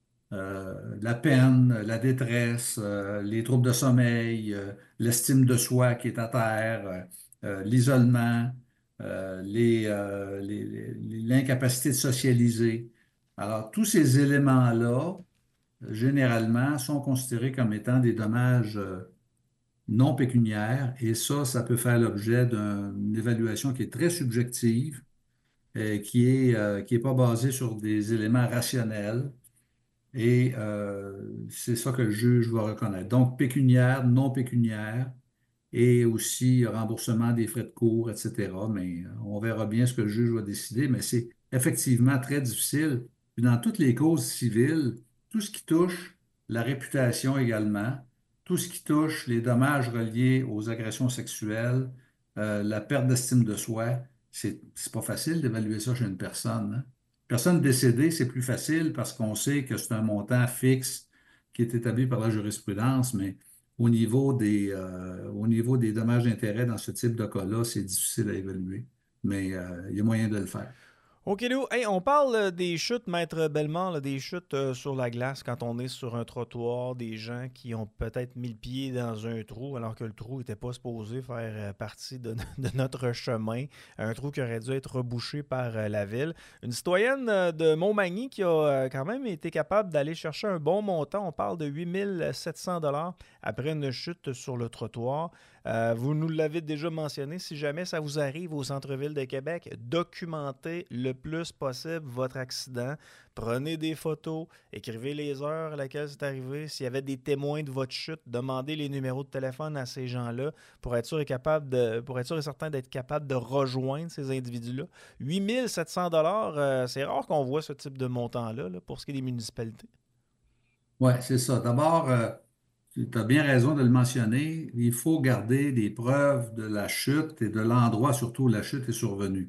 euh, la peine, la détresse, euh, les troubles de sommeil, euh, l'estime de soi qui est à terre, euh, euh, l'isolement, euh, les, euh, les- les- l'incapacité de socialiser. Alors, tous ces éléments-là, généralement, sont considérés comme étant des dommages euh, non pécuniaires et ça, ça peut faire l'objet d'une évaluation qui est très subjective, euh, qui est, euh, qui est pas basée sur des éléments rationnels et euh, c'est ça que le juge va reconnaître. Donc, pécuniaire, non pécuniaire et aussi remboursement des frais de cours, et cetera. Mais euh, on verra bien ce que le juge va décider, mais c'est effectivement très difficile. Puis dans toutes les causes civiles, tout ce qui touche la réputation également, tout ce qui touche les dommages reliés aux agressions sexuelles, euh, la perte d'estime de soi, c'est c'est pas facile d'évaluer ça chez une personne, hein. Personne décédée, c'est plus facile parce qu'on sait que c'est un montant fixe qui est établi par la jurisprudence, mais au niveau des, euh, au niveau des dommages d'intérêt dans ce type de cas-là, c'est difficile à évaluer, mais euh, il y a moyen de le faire. OK, Lou. Hey, on parle euh, des chutes, Maître Bellemare, là, des chutes euh, sur la glace quand on est sur un trottoir, des gens qui ont peut-être mis le pied dans un trou alors que le trou n'était pas supposé faire euh, partie de, de notre chemin, un trou qui aurait dû être rebouché par euh, la ville. Une citoyenne euh, de Montmagny qui a euh, quand même été capable d'aller chercher un bon montant, on parle de huit mille sept cents dollars après une chute sur le trottoir. Euh, vous nous l'avez déjà mentionné, si jamais ça vous arrive au centre-ville de Québec, documentez le plus possible votre accident. Prenez des photos, écrivez les heures à laquelle c'est arrivé. S'il y avait des témoins de votre chute, demandez les numéros de téléphone à ces gens-là pour être sûr et, capable de, pour être sûr et certain d'être capable de rejoindre ces individus-là. huit mille sept cents dollars, euh, c'est rare qu'on voit ce type de montant-là là, pour ce qui est des municipalités. Oui, c'est ça. D'abord, euh, tu as bien raison de le mentionner, il faut garder des preuves de la chute et de l'endroit surtout où la chute est survenue.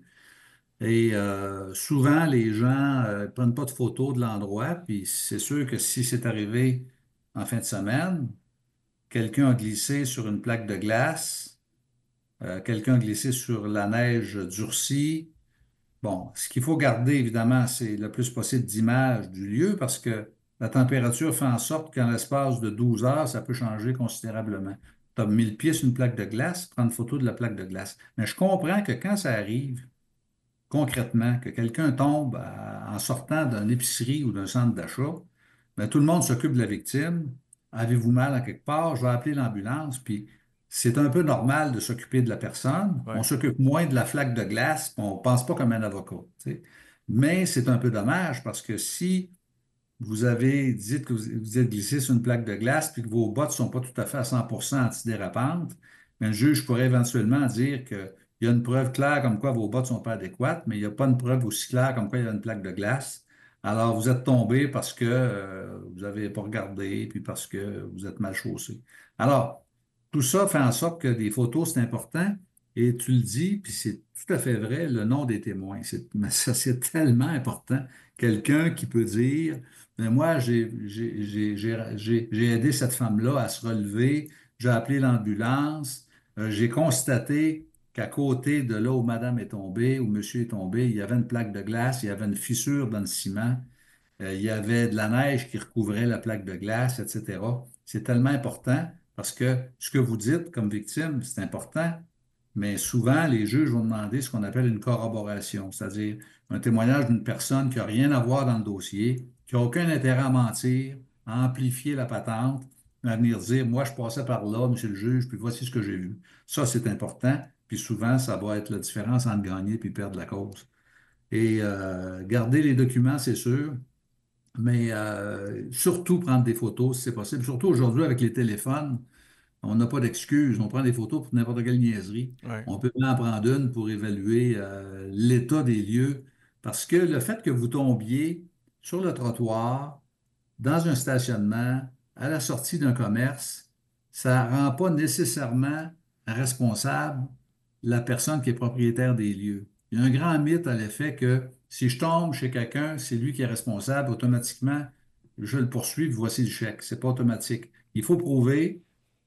Et euh, souvent, les gens ne prennent pas de photos de l'endroit, puis c'est sûr que si c'est arrivé en fin de semaine, quelqu'un a glissé sur une plaque de glace, euh, quelqu'un a glissé sur la neige durcie. Bon, ce qu'il faut garder, évidemment, c'est le plus possible d'images du lieu parce que la température fait en sorte qu'en l'espace de douze heures, ça peut changer considérablement. Tu as mis le pied sur une plaque de glace, prendre une photo de la plaque de glace. Mais je comprends que quand ça arrive, concrètement, que quelqu'un tombe à- en sortant d'une épicerie ou d'un centre d'achat, ben, tout le monde s'occupe de la victime. Avez-vous mal à quelque part? Je vais appeler l'ambulance. Puis c'est un peu normal de s'occuper de la personne. On Ouais. s'occupe moins de la flaque de glace, puis on ne pense pas comme un avocat. Tu sais. Mais c'est un peu dommage parce que si vous avez dit que vous vous êtes glissé sur une plaque de glace puis que vos bottes ne sont pas tout à fait à cent pour cent antidérapantes, mais le juge pourrait éventuellement dire qu'il y a une preuve claire comme quoi vos bottes ne sont pas adéquates, mais il n'y a pas une preuve aussi claire comme quoi il y a une plaque de glace. Alors, vous êtes tombé parce que euh, vous n'avez pas regardé, puis parce que vous êtes mal chaussé. Alors, tout ça fait en sorte que des photos, c'est important. Et tu le dis, puis c'est tout à fait vrai, le nom des témoins. C'est, mais ça, c'est tellement important. Quelqu'un qui peut dire mais moi, j'ai j'ai- j'ai- j'ai- j'ai- j'ai aidé cette femme-là à se relever, j'ai appelé l'ambulance, euh, j'ai constaté qu'à côté de là où madame est tombée, où monsieur est tombé, il y avait une plaque de glace, il y avait une fissure dans le ciment, euh, il y avait de la neige qui recouvrait la plaque de glace, et cetera. C'est tellement important parce que ce que vous dites comme victime, c'est important, mais souvent, les juges vont demander ce qu'on appelle une corroboration, c'est-à-dire un témoignage d'une personne qui n'a rien à voir dans le dossier, qui n'a aucun intérêt à mentir, à amplifier la patente, à venir dire, moi, je passais par là, monsieur le juge, puis voici ce que j'ai vu. Ça, c'est important, puis souvent, ça va être la différence entre gagner puis perdre la cause. Et euh, garder les documents, c'est sûr, mais euh, surtout prendre des photos si c'est possible. Surtout aujourd'hui avec les téléphones, on n'a pas d'excuses. On prend des photos pour n'importe quelle niaiserie. Ouais. On peut même en prendre une pour évaluer euh, l'état des lieux. Parce que le fait que vous tombiez sur le trottoir, dans un stationnement, à la sortie d'un commerce, ça ne rend pas nécessairement responsable la personne qui est propriétaire des lieux. Il y a un grand mythe à l'effet que si je tombe chez quelqu'un, c'est lui qui est responsable, automatiquement, je le poursuis, voici le chèque. C'est pas automatique. Il faut prouver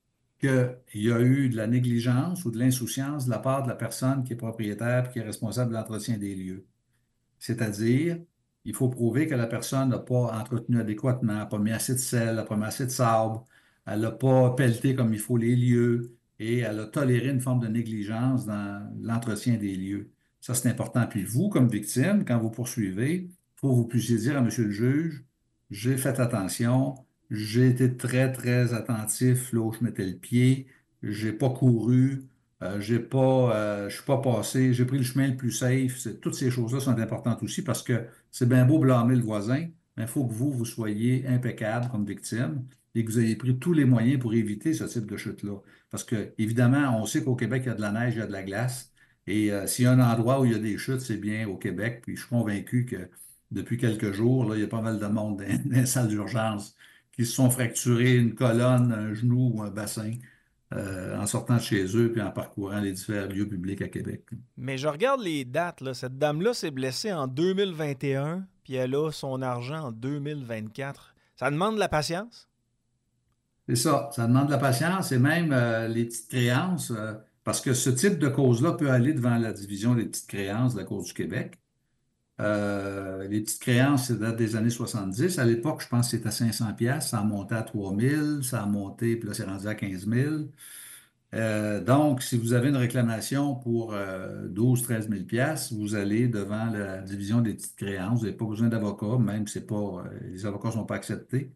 qu'il y a eu de la négligence ou de l'insouciance de la part de la personne qui est propriétaire et qui est responsable de l'entretien des lieux. C'est-à-dire, il faut prouver que la personne n'a pas entretenu adéquatement, n'a pas mis assez de sel, n'a pas mis assez de sable, elle n'a pas pelleté comme il faut les lieux et elle a toléré une forme de négligence dans l'entretien des lieux. Ça, c'est important. Puis vous, comme victime, quand vous poursuivez, il faut que vous puissiez dire à Monsieur le juge, j'ai fait attention, j'ai été très, très attentif là où je mettais le pied, j'ai pas couru, euh, j'ai pas, euh, je suis pas passé, j'ai pris le chemin le plus safe. C'est- Toutes ces choses-là sont importantes aussi parce que c'est bien beau blâmer le voisin, mais il faut que vous, vous soyez impeccable comme victime et que vous ayez pris tous les moyens pour éviter ce type de chute-là. Parce que, évidemment, on sait qu'au Québec, il y a de la neige, il y a de la glace. Et euh, s'il y a un endroit où il y a des chutes, c'est bien au Québec. Puis je suis convaincu que depuis quelques jours, là, il y a pas mal de monde dans, dans les salles d'urgence qui se sont fracturés une colonne, un genou ou un bassin euh, en sortant de chez eux puis en parcourant les différents lieux publics à Québec. Mais je regarde les dates, là. Cette dame-là s'est blessée en deux mille vingt et un, puis elle a son argent en deux mille vingt-quatre. Ça demande de la patience? C'est ça, ça demande de la patience et même euh, les petites créances, euh, parce que ce type de cause-là peut aller devant la division des petites créances de la Cour du Québec. Euh, les petites créances, ça date des années soixante-dix. À l'époque, je pense que c'était à cinq cents pièces. Ça a monté à trois mille, ça a monté, puis là, c'est rendu à quinze mille. Euh, donc, si vous avez une réclamation pour euh, douze, treize mille pièces, vous allez devant la division des petites créances. Vous n'avez pas besoin d'avocat, même si c'est pas, euh, les avocats ne sont pas acceptés.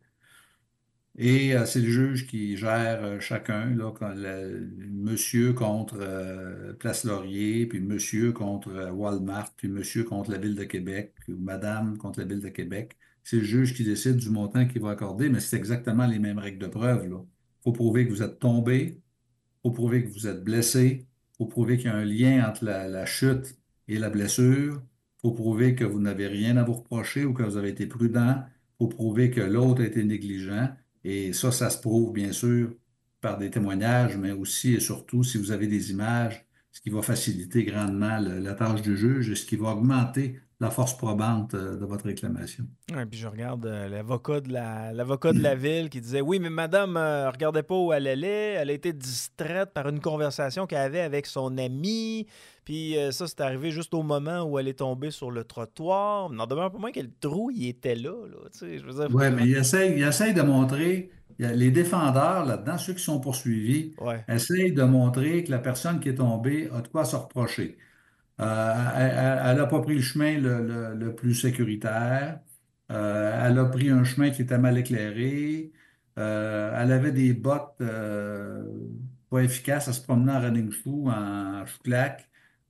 Et euh, c'est le juge qui gère euh, chacun, là, quand le- monsieur contre euh, Place Laurier, puis monsieur contre euh, Walmart, puis monsieur contre la Ville de Québec, ou madame contre la Ville de Québec. C'est le juge qui décide du montant qu'il va accorder, mais c'est exactement les mêmes règles de preuve, là. Il faut prouver que vous êtes tombé, il faut prouver que vous êtes blessé, il faut prouver qu'il y a un lien entre la, la chute et la blessure, il faut prouver que vous n'avez rien à vous reprocher ou que vous avez été prudent, il faut prouver que l'autre a été négligent. Et ça, ça se prouve, bien sûr, par des témoignages, mais aussi et surtout si vous avez des images, ce qui va faciliter grandement le- la tâche du juge et ce qui va augmenter la force probante euh, de votre réclamation. Ouais, puis je regarde euh, l'avocat de la l'avocat de la ville qui disait oui, mais madame euh, regardait pas où elle allait, elle a été distraite par une conversation qu'elle avait avec son ami. Puis euh, ça, c'est arrivé juste au moment où elle est tombée sur le trottoir. N'en demeure pas moins que le trou, il était là, là. Tu sais, je veux dire, faut Oui, mais vraiment. il essaye, il essaye de montrer, il y a- les défendeurs là-dedans, ceux qui sont poursuivis, Ouais. essayent de montrer que la personne qui est tombée a de quoi se reprocher. Euh, elle n'a pas pris le chemin le, le- le plus sécuritaire. Euh, elle a pris un chemin qui était mal éclairé. Euh, elle avait des bottes euh, pas efficaces. Elle se promenait en running shoe, en chouclac.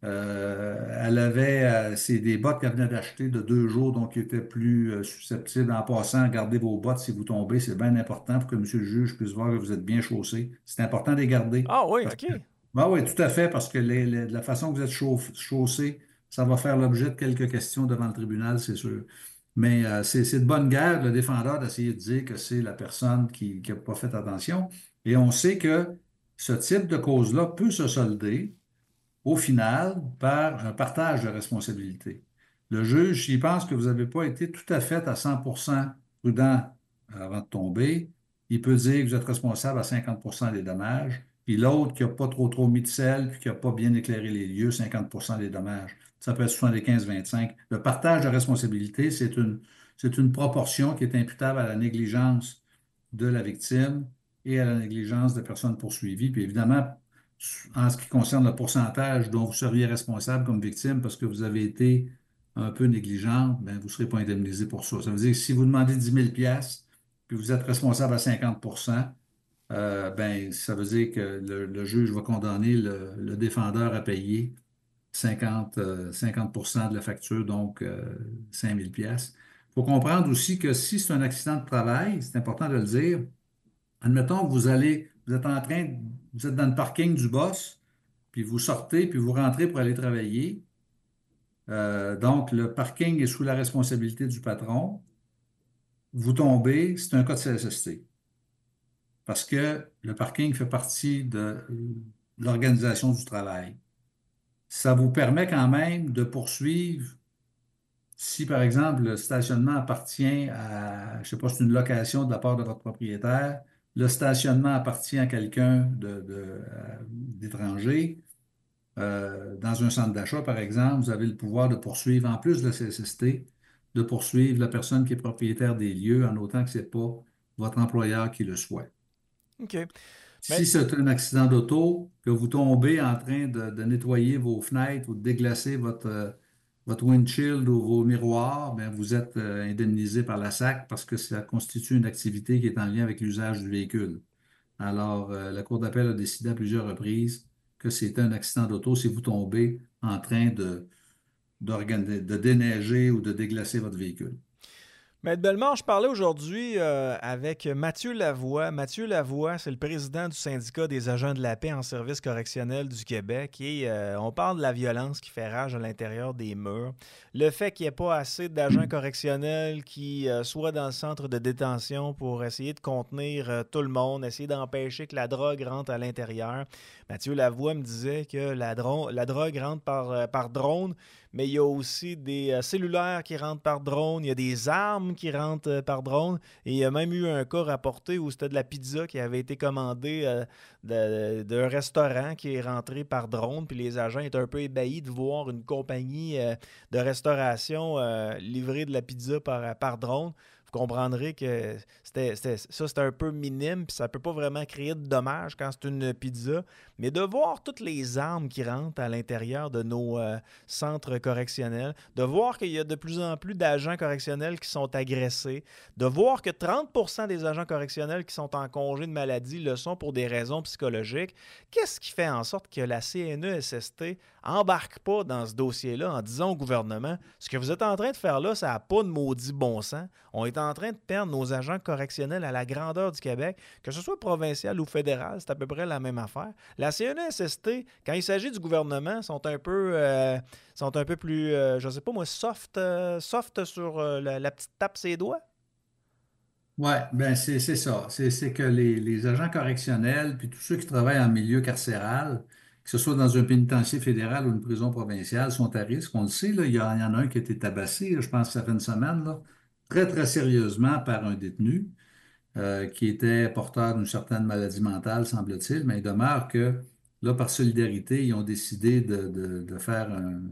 Euh, elle avait euh, c'est des bottes qu'elle venait d'acheter de deux jours, donc qui étaient plus euh, susceptibles. En passant, gardez vos bottes si vous tombez. C'est bien important pour que M. le juge puisse voir que vous êtes bien chaussé. C'est important de les garder. Ah oui, OK. Ah oui, tout à fait, parce que les- les- la façon que vous êtes chauff- chaussé, ça va faire l'objet de quelques questions devant le tribunal, c'est sûr. Mais euh, c'est c'est de bonne guerre, le défendeur, d'essayer de dire que c'est la personne qui n'a pas fait attention. Et on sait que ce type de cause-là peut se solder au final par un partage de responsabilité. Le juge, s'il pense que vous n'avez pas été tout à fait à cent pour cent prudent avant de tomber, il peut dire que vous êtes responsable à cinquante pour cent des dommages, puis l'autre qui n'a pas trop trop mis de sel, puis qui n'a pas bien éclairé les lieux, cinquante pour cent des dommages. Ça peut être soixante-quinze vingt-cinq. Le partage de responsabilité, c'est une, c'est une proportion qui est imputable à la négligence de la victime et à la négligence des personnes poursuivies. Puis évidemment, en ce qui concerne le pourcentage dont vous seriez responsable comme victime parce que vous avez été un peu négligent, ben, vous ne serez pas indemnisé pour ça. Ça veut dire que si vous demandez dix mille pièces puis vous êtes responsable à cinquante pour cent, euh, ben, ça veut dire que le, le juge va condamner le, le défendeur à payer cinquante, euh, cinquante pour cent de la facture, donc euh, cinq mille pièces. Il faut comprendre aussi que si c'est un accident de travail, c'est important de le dire, admettons que vous allez, vous êtes en train, vous êtes dans le parking du boss, puis vous sortez, puis vous rentrez pour aller travailler. Euh, donc, le parking est sous la responsabilité du patron. Vous tombez, c'est un cas de C S S T. Parce que le parking fait partie de l'organisation du travail. Ça vous permet quand même de poursuivre si, par exemple, le stationnement appartient à, je ne sais pas, c'est une location de la part de votre propriétaire, le stationnement appartient à quelqu'un de, de, euh, d'étranger, euh, dans un centre d'achat, par exemple, vous avez le pouvoir de poursuivre, en plus de la C S S T, de poursuivre la personne qui est propriétaire des lieux en autant que ce n'est pas votre employeur qui le souhaite. OK. Si Mais c'est un accident d'auto, que vous tombez en train de, de nettoyer vos fenêtres ou de déglacer votre, euh, votre windshield ou vos miroirs, bien, vous êtes euh, indemnisé par la S A C parce que ça constitue une activité qui est en lien avec l'usage du véhicule. Alors, euh, la Cour d'appel a décidé à plusieurs reprises que c'était un accident d'auto si vous tombez en train de, d'organ- de déneiger ou de déglacer votre véhicule. Maître Bellemare, je parlais aujourd'hui euh, avec Mathieu Lavoie. Mathieu Lavoie, c'est le président du syndicat des agents de la paix en service correctionnel du Québec. Et euh, on parle de la violence qui fait rage à l'intérieur des murs. Le fait qu'il n'y ait pas assez d'agents correctionnels qui euh, soient dans le centre de détention pour essayer de contenir euh, tout le monde, essayer d'empêcher que la drogue rentre à l'intérieur. Mathieu Lavoie me disait que la, dro- la drogue rentre par, euh, par drone, mais il y a aussi des euh, cellulaires qui rentrent par drone, il y a des armes qui rentrent euh, par drone, et il y a même eu un cas rapporté où c'était de la pizza qui avait été commandée euh, de- d'un restaurant qui est rentré par drone, puis les agents étaient un peu ébahis de voir une compagnie euh, de restauration euh, livrer de la pizza par, par drone. Vous comprendrez que c'était, c'était- ça, c'était un peu minime, puis ça peut pas vraiment créer de dommages quand c'est une pizza. Mais de voir toutes les armes qui rentrent à l'intérieur de nos euh, centres correctionnels, de voir qu'il y a de plus en plus d'agents correctionnels qui sont agressés, de voir que trente pour cent des agents correctionnels qui sont en congé de maladie le sont pour des raisons psychologiques, qu'est-ce qui fait en sorte que la C N E S S T embarque pas dans ce dossier-là en disant au gouvernement, ce que vous êtes en train de faire là, ça n'a pas de maudit bon sens. On est en train de perdre nos agents correctionnels à la grandeur du Québec, que ce soit provincial ou fédéral, c'est à peu près la même affaire. La C N E S S T, quand il s'agit du gouvernement, sont un peu, euh, sont un peu plus, euh, je sais pas moi, soft, euh, soft sur euh, la, la petite tape ses doigts. Oui, ben c'est c'est ça. C'est c'est que les, les agents correctionnels, puis tous ceux qui travaillent en milieu carcéral, que ce soit dans un pénitencier fédéral ou une prison provinciale, sont à risque. On le sait, là, il y, a- il y en a un qui a été tabassé, là, je pense que ça fait une semaine, là, très, très sérieusement par un détenu euh, qui était porteur d'une certaine maladie mentale, semble-t-il, mais il demeure que, là, par solidarité, ils ont décidé de, de- de faire un,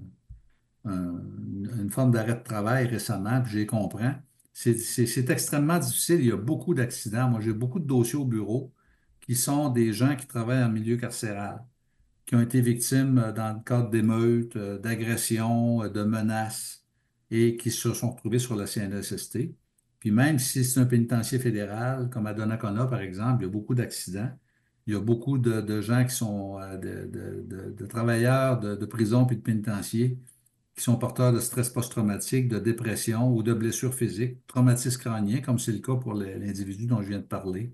un- une forme d'arrêt de travail récemment, puis j'y comprends. C'est c'est- c'est extrêmement difficile. Il y a beaucoup d'accidents. Moi, j'ai beaucoup de dossiers au bureau qui sont des gens qui travaillent en milieu carcéral, qui ont été victimes euh, dans le cadre d'émeutes, euh, d'agressions, euh, de menaces et qui se sont retrouvés sur la C N E S S T. Puis même si c'est un pénitencier fédéral, comme à Donnacona, par exemple, il y a beaucoup d'accidents. Il y a beaucoup de, de gens qui sont euh, de, de- de- de travailleurs de, de prison puis de pénitenciers qui sont porteurs de stress post-traumatique, de dépression ou de blessures physiques, traumatisme crânien, comme c'est le cas pour le- l'individu dont je viens de parler.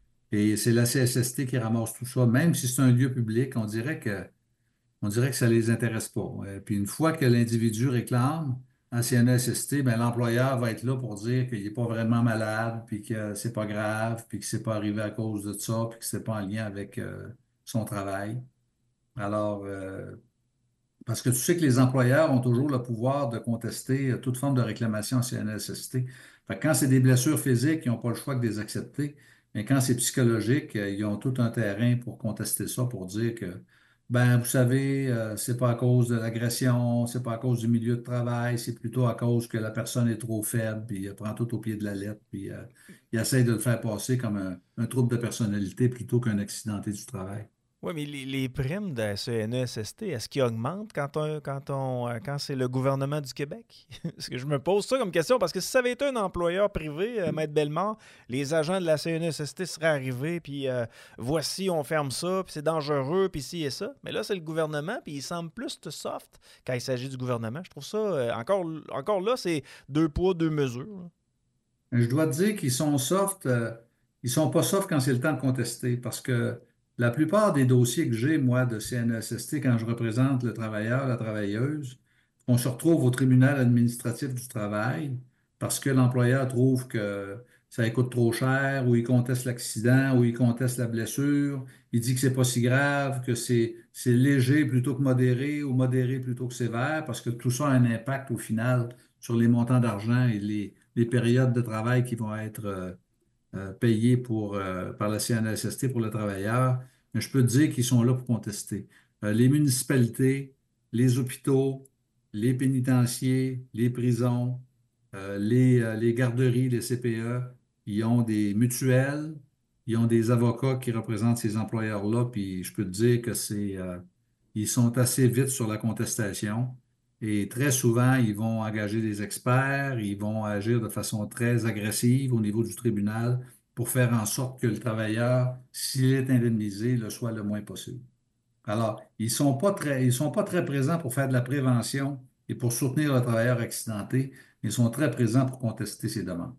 Et c'est la C S S T qui ramasse tout ça. Même si c'est un lieu public, on dirait que, on dirait que ça ne les intéresse pas. Euh, Puis une fois que l'individu réclame un C N S S T, ben, l'employeur va être là pour dire qu'il n'est pas vraiment malade, puis que c'est pas grave, puis que c'est pas arrivé à cause de ça, puis que c'est pas en lien avec euh, son travail. Alors, euh, parce que tu sais que les employeurs ont toujours le pouvoir de contester euh, toute forme de réclamation en C N S S T. Fait que quand c'est des blessures physiques, ils n'ont pas le choix que de les accepter. Mais quand c'est psychologique, euh, ils ont tout un terrain pour contester ça, pour dire que, ben, vous savez, euh, c'est pas à cause de l'agression, c'est pas à cause du milieu de travail, c'est plutôt à cause que la personne est trop faible, puis il prend tout au pied de la lettre, puis euh, il essaie de le faire passer comme un, un trouble de personnalité plutôt qu'un accidenté du travail. Oui, mais les, les primes de C N E S S T, est-ce qu'ils augmentent quand, on, quand, on, euh, quand c'est le gouvernement du Québec? Est-ce que je me pose ça comme question? Parce que si ça avait été un employeur privé, euh, Maître Bellemare, les agents de la C N E S S T seraient arrivés, puis euh, voici, on ferme ça, puis c'est dangereux, puis ci et ça. Mais là, c'est le gouvernement, puis il semble plus de soft quand il s'agit du gouvernement. Je trouve ça, euh, encore, encore là, c'est deux poids, deux mesures. Je dois te dire qu'ils sont soft, euh, ils sont pas soft quand c'est le temps de contester, parce que la plupart des dossiers que j'ai, moi, de C N E S S T, quand je représente le travailleur, la travailleuse, on se retrouve au tribunal administratif du travail parce que l'employeur trouve que ça coûte trop cher, ou il conteste l'accident, ou il conteste la blessure, il dit que c'est pas si grave, que c'est c'est léger plutôt que modéré, ou modéré plutôt que sévère, parce que tout ça a un impact au final sur les montants d'argent et les les périodes de travail qui vont être euh, euh, payées pour, euh, par la C N S S T pour le travailleur. Mais je peux te dire qu'ils sont là pour contester. Euh, les municipalités, les hôpitaux, les pénitenciers, les prisons, euh, les, euh, les garderies, les C P E, ils ont des mutuelles, ils ont des avocats qui représentent ces employeurs-là, puis je peux te dire que c'est, euh, ils sont assez vite sur la contestation. Et très souvent, ils vont engager des experts, ils vont agir de façon très agressive au niveau du tribunal pour faire en sorte que le travailleur, s'il est indemnisé, le soit le moins possible. Alors, ils sont pas très, ils sont pas très présents pour faire de la prévention et pour soutenir le travailleur accidenté, mais ils sont très présents pour contester ces demandes.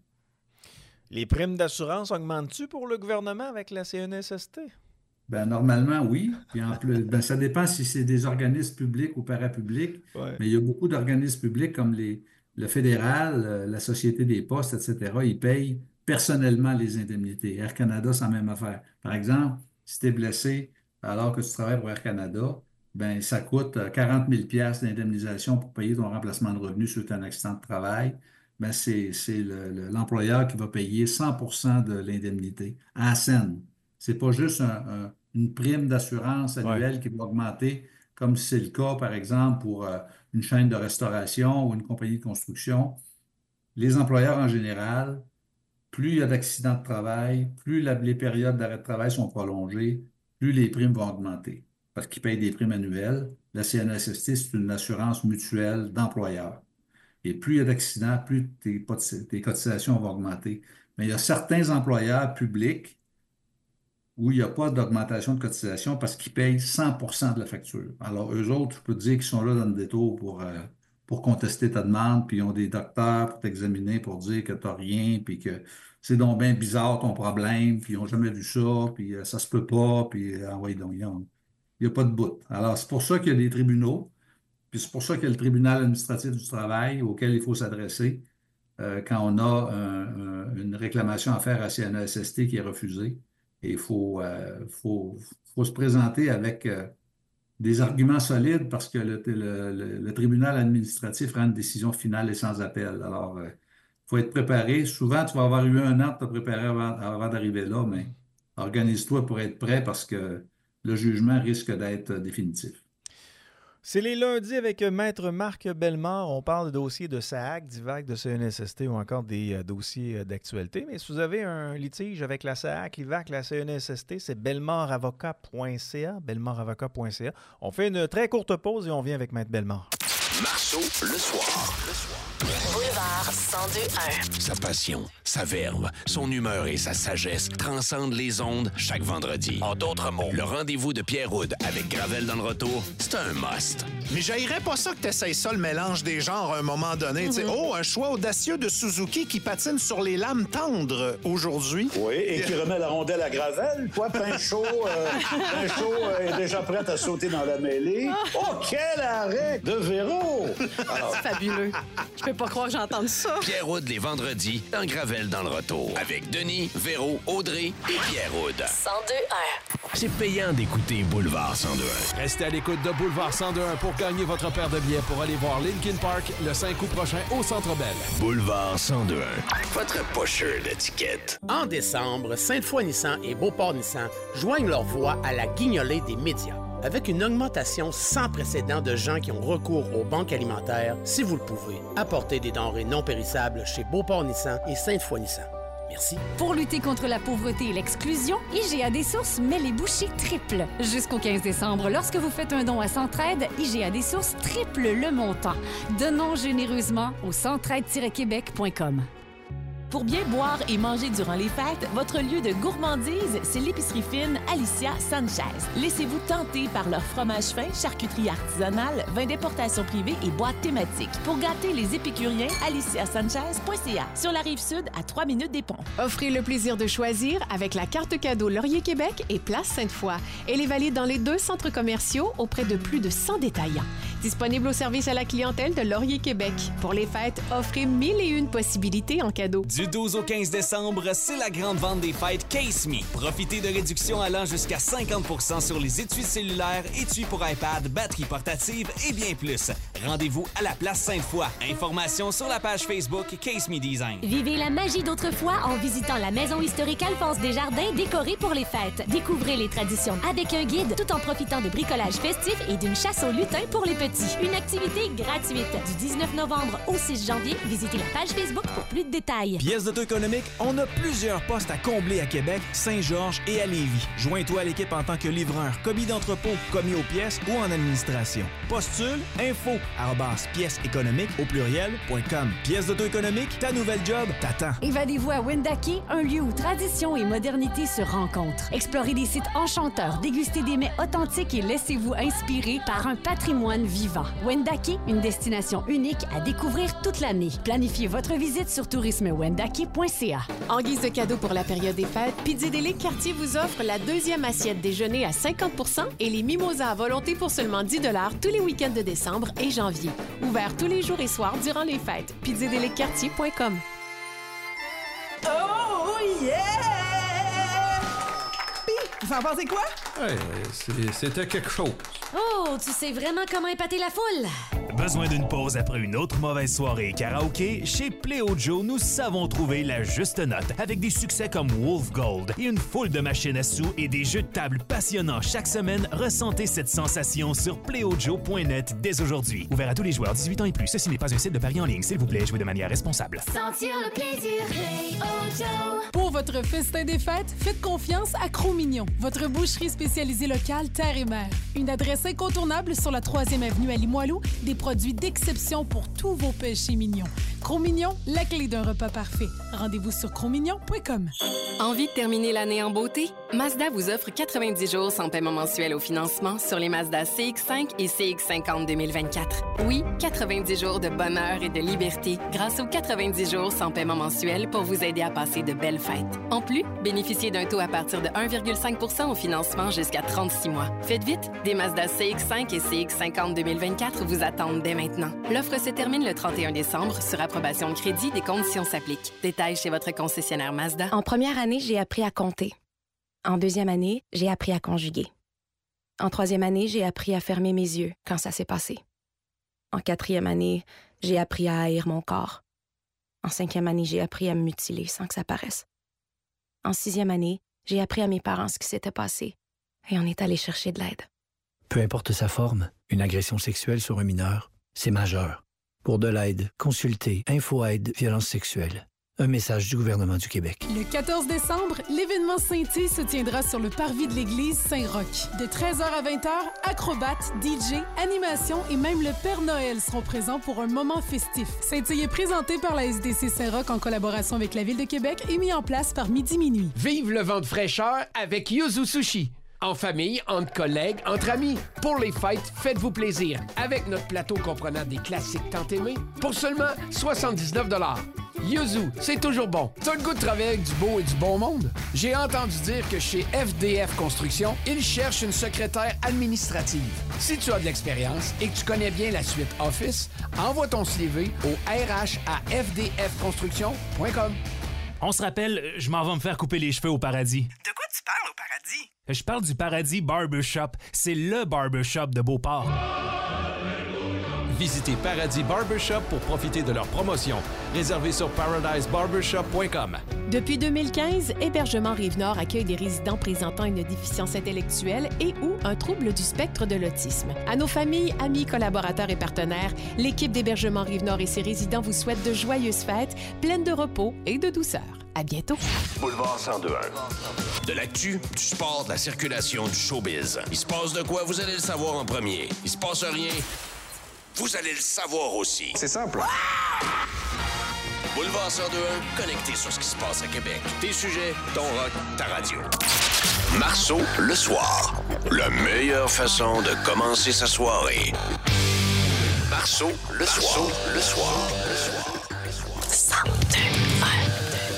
Les primes d'assurance augmentent-tu pour le gouvernement avec la C N S S T? Ben, normalement, oui. Puis en plus, ben, ça dépend si c'est des organismes publics ou parapublics, Ouais. mais il y a beaucoup d'organismes publics comme les, le fédéral, euh, la Société des postes, et cetera. Ils payent personnellement les indemnités. Air Canada, c'est la même affaire. Par exemple, si tu es blessé alors que tu travailles pour Air Canada, ben, ça coûte euh, quarante mille piastres d'indemnisation pour payer ton remplacement de revenus suite à un accident de travail. Ben, c'est, c'est le- le- l'employeur qui va payer cent pour cent de l'indemnité à la scène. C'est pas juste un, un- une prime d'assurance Ouais. annuelle qui va augmenter, comme c'est le cas, par exemple, pour euh, une chaîne de restauration ou une compagnie de construction. Les employeurs en général, plus il y a d'accidents de travail, plus la- les périodes d'arrêt de travail sont prolongées, plus les primes vont augmenter parce qu'ils payent des primes annuelles. La C N S S T, c'est une assurance mutuelle d'employeurs. Et plus il y a d'accidents, plus tes, tes cotisations vont augmenter. Mais il y a certains employeurs publics où il n'y a pas d'augmentation de cotisation parce qu'ils payent cent pour cent de la facture. Alors, eux autres, je peux te dire qu'ils sont là dans le détour pour, euh, pour contester ta demande, puis ils ont des docteurs pour t'examiner, pour dire que tu n'as rien, puis que c'est donc bien bizarre ton problème, puis ils n'ont jamais vu ça, puis euh, ça se peut pas, puis euh, ah ouais, donc, il n'y a, pas de bout. Alors, c'est pour ça qu'il y a des tribunaux, puis c'est pour ça qu'il y a le tribunal administratif du travail auquel il faut s'adresser euh, quand on a un, un, une réclamation à faire à C N E S S T qui est refusée. Et il faut, euh, faut, faut se présenter avec euh, des arguments solides parce que le, le, le, le tribunal administratif rend une décision finale et sans appel. Alors, il euh, faut être préparé. Souvent, tu vas avoir eu un an de te préparer avant, avant d'arriver là, mais organise-toi pour être prêt parce que le jugement risque d'être définitif. C'est les lundis avec Maître Marc Bellemare. On parle de dossiers de S A A C, d'I V A C, de C N S S T ou encore des euh, dossiers d'actualité. Mais si vous avez un litige avec la S A A C, l'I V A C, la C N S S T, c'est bellemare avocat point c a, bellemare avocat point c a. On fait une très courte pause et on vient avec Maître Bellemare. Marceau, le soir. Le soir. Boulevard cent deux un. Sa passion, sa verve, son humeur et sa sagesse transcendent les ondes chaque vendredi. En d'autres mots, le rendez-vous de Pierre Houde avec Gravel dans le retour, c'est un must. Mais j'haïrais pas ça que t'essayes ça, le mélange des genres à un moment donné. Mm-hmm. Oh, un choix audacieux de Suzuki qui patine sur les lames tendres aujourd'hui. Oui, et qui remet la rondelle à Gravel. Toi, pain chaud, euh, pain chaud euh, est déjà prête à sauter dans la mêlée. Oh, quel arrêt de Véro! Alors... C'est fabuleux. Je peux pas croire que j'entende ça. Pierre Houde les vendredis dans Gravel dans le retour. Avec Denis, Véro, Audrey et Pierre Houde. cent deux un. C'est payant d'écouter Boulevard cent deux un. Restez à l'écoute de Boulevard cent deux un pour gagner votre paire de billets pour aller voir Linkin Park le cinq août prochain au Centre Bell. Boulevard cent deux un. Votre pocheur d'étiquette. En décembre, Sainte-Foy Nissan et Beauport Nissan joignent leur voix à la guignolée des médias. Avec une augmentation sans précédent de gens qui ont recours aux banques alimentaires, si vous le pouvez, apportez des denrées non périssables chez Beauport Nissan et Sainte-Foy Nissan. Merci. Pour lutter contre la pauvreté et l'exclusion, I G A des Sources met les bouchées triples. Jusqu'au quinze décembre, lorsque vous faites un don à Centraide, I G A des Sources triple le montant. Donnons généreusement au centraide tiret québec point com. Pour bien boire et manger durant les fêtes, votre lieu de gourmandise, c'est l'épicerie fine Alicia Sanchez. Laissez-vous tenter par leur fromage fin, charcuterie artisanale, vin d'importation privée et boîtes thématiques. Pour gâter les épicuriens, alicia sanchez point c a, sur la Rive-Sud, à trois minutes des ponts. Offrez le plaisir de choisir avec la carte cadeau Laurier Québec et Place Sainte-Foy. Elle est valide dans les deux centres commerciaux auprès de plus de cent détaillants. Disponible au service à la clientèle de Laurier Québec. Pour les fêtes, offrez mille et une possibilités en cadeau. Du douze au quinze décembre, c'est la grande vente des fêtes Case Me. Profitez de réductions allant jusqu'à cinquante pour cent sur les étuis cellulaires, étuis pour iPad, batteries portatives et bien plus. Rendez-vous à la Place Sainte-Foy. Informations sur la page Facebook Case Me Design. Vivez la magie d'autrefois en visitant la maison historique Alphonse Desjardins décorée pour les fêtes. Découvrez les traditions avec un guide tout en profitant de bricolage festif et d'une chasse au lutin pour les petits. Une activité gratuite. Du dix-neuf novembre au six janvier, visitez la page Facebook pour plus de détails. Pièces d'auto économique, on a plusieurs postes à combler à Québec, Saint-Georges et à Lévis. Joins-toi à l'équipe en tant que livreur, commis d'entrepôt, commis aux pièces ou en administration. Postule info arobase pièces économiques au pluriel point com. Pièces d'auto économique, ta nouvelle job t'attend. Évadez-vous à Wendake, un lieu où tradition et modernité se rencontrent. Explorez des sites enchanteurs, dégustez des mets authentiques et laissez-vous inspirer par un patrimoine vivant. Wendake, une destination unique à découvrir toute l'année. Planifiez votre visite sur tourisme wendake point c a. En guise de cadeau pour la période des fêtes, Pizza Delic Cartier vous offre la deuxième assiette déjeuner à cinquante pour cent et les mimosas à volonté pour seulement dix dollars tous les week-ends de décembre et janvier. Ouvert tous les jours et soirs durant les fêtes. pizza delic cartier point com. Oh yeah! Pis, vous en pensez quoi? Ouais, c'était quelque chose. Oh, tu sais vraiment comment épater la foule? Besoin d'une pause après une autre mauvaise soirée karaoké? Chez Pléo Joe, nous savons trouver la juste note avec des succès comme Wolf Gold et une foule de machines à sous et des jeux de table passionnants chaque semaine. Ressentez cette sensation sur pléo joe point net dès aujourd'hui. Ouvert à tous les joueurs dix-huit ans et plus. Ceci n'est pas un site de paris en ligne. S'il vous plaît, jouez de manière responsable. Sentir le plaisir, Pléo Joe. Pour votre festin des fêtes, faites confiance à Cro-Mignon, votre boucherie spécialisée locale terre et mer. Une adresse incontournable sur la troisième avenue à Limoilou, des produits d'exception pour tous vos péchés mignons. Cro-Mignon, la clé d'un repas parfait. Rendez-vous sur cro mignon point com. Envie de terminer l'année en beauté? Mazda vous offre quatre-vingt-dix jours sans paiement mensuel au financement sur les Mazda C X cinq et C X cinquante deux mille vingt-quatre. Oui, quatre-vingt-dix jours de bonheur et de liberté grâce aux quatre-vingt-dix jours sans paiement mensuel pour vous aider à passer de belles fêtes. En plus, bénéficiez d'un taux à partir de un virgule cinq pour cent au financement jusqu'à trente-six mois. Faites vite, des Mazda C X cinq et C X cinquante deux mille vingt-quatre vous attendent dès maintenant. L'offre se termine le trente et un décembre sur approbation de crédit. Des conditions s'appliquent. Détails chez votre concessionnaire Mazda. En première année, j'ai appris à compter. En deuxième année, j'ai appris à conjuguer. En troisième année, j'ai appris à fermer mes yeux quand ça s'est passé. En quatrième année, j'ai appris à haïr mon corps. En cinquième année, j'ai appris à me mutiler sans que ça paraisse. En sixième année, j'ai appris à mes parents ce qui s'était passé et on est allé chercher de l'aide. Peu importe sa forme, une agression sexuelle sur un mineur, c'est majeur. Pour de l'aide, consultez InfoAide Violence sexuelle. Un message du gouvernement du Québec. Le quatorze décembre, l'événement Saint-Ty se tiendra sur le parvis de l'église Saint-Roch. De treize heures à vingt heures, acrobates, D J, animation et même le Père Noël seront présents pour un moment festif. Saint-Y est présenté par la S D C Saint-Roch en collaboration avec la Ville de Québec et mis en place par Midi Minuit. Vive le vent de fraîcheur avec Yuzu Sushi. En famille, entre collègues, entre amis. Pour les fêtes, faites-vous plaisir. Avec notre plateau comprenant des classiques tant aimés, pour seulement soixante-dix-neuf dollars. Yuzu, c'est toujours bon. T'as le goût de travailler avec du beau et du bon monde? J'ai entendu dire que chez F D F Construction, ils cherchent une secrétaire administrative. Si tu as de l'expérience et que tu connais bien la suite Office, envoie ton C V au R H à f d f construction point com. On se rappelle, je m'en vais me faire couper les cheveux au Paradis. De quoi tu parles au Paradis? Je parle du Paradis Barbershop. C'est le barbershop de Beauport. Visitez Paradis Barbershop pour profiter de leur promotion. Réservez sur paradise barbershop point com. Depuis deux mille quinze, Hébergement Rive-Nord accueille des résidents présentant une déficience intellectuelle et ou un trouble du spectre de l'autisme. À nos familles, amis, collaborateurs et partenaires, l'équipe d'Hébergement Rive-Nord et ses résidents vous souhaitent de joyeuses fêtes, pleines de repos et de douceur. À bientôt. Boulevard cent deux un. De l'actu, du sport, de la circulation, du showbiz. Il se passe de quoi, vous allez le savoir en premier. Il se passe rien, vous allez le savoir aussi. C'est simple. Boulevard cent deux un, connecté sur ce qui se passe à Québec. Tes sujets, ton rock, ta radio. Marceau, le soir. La meilleure façon de commencer sa soirée. Marceau, le soir. Marceau, le soir. Le soir. cent deux un.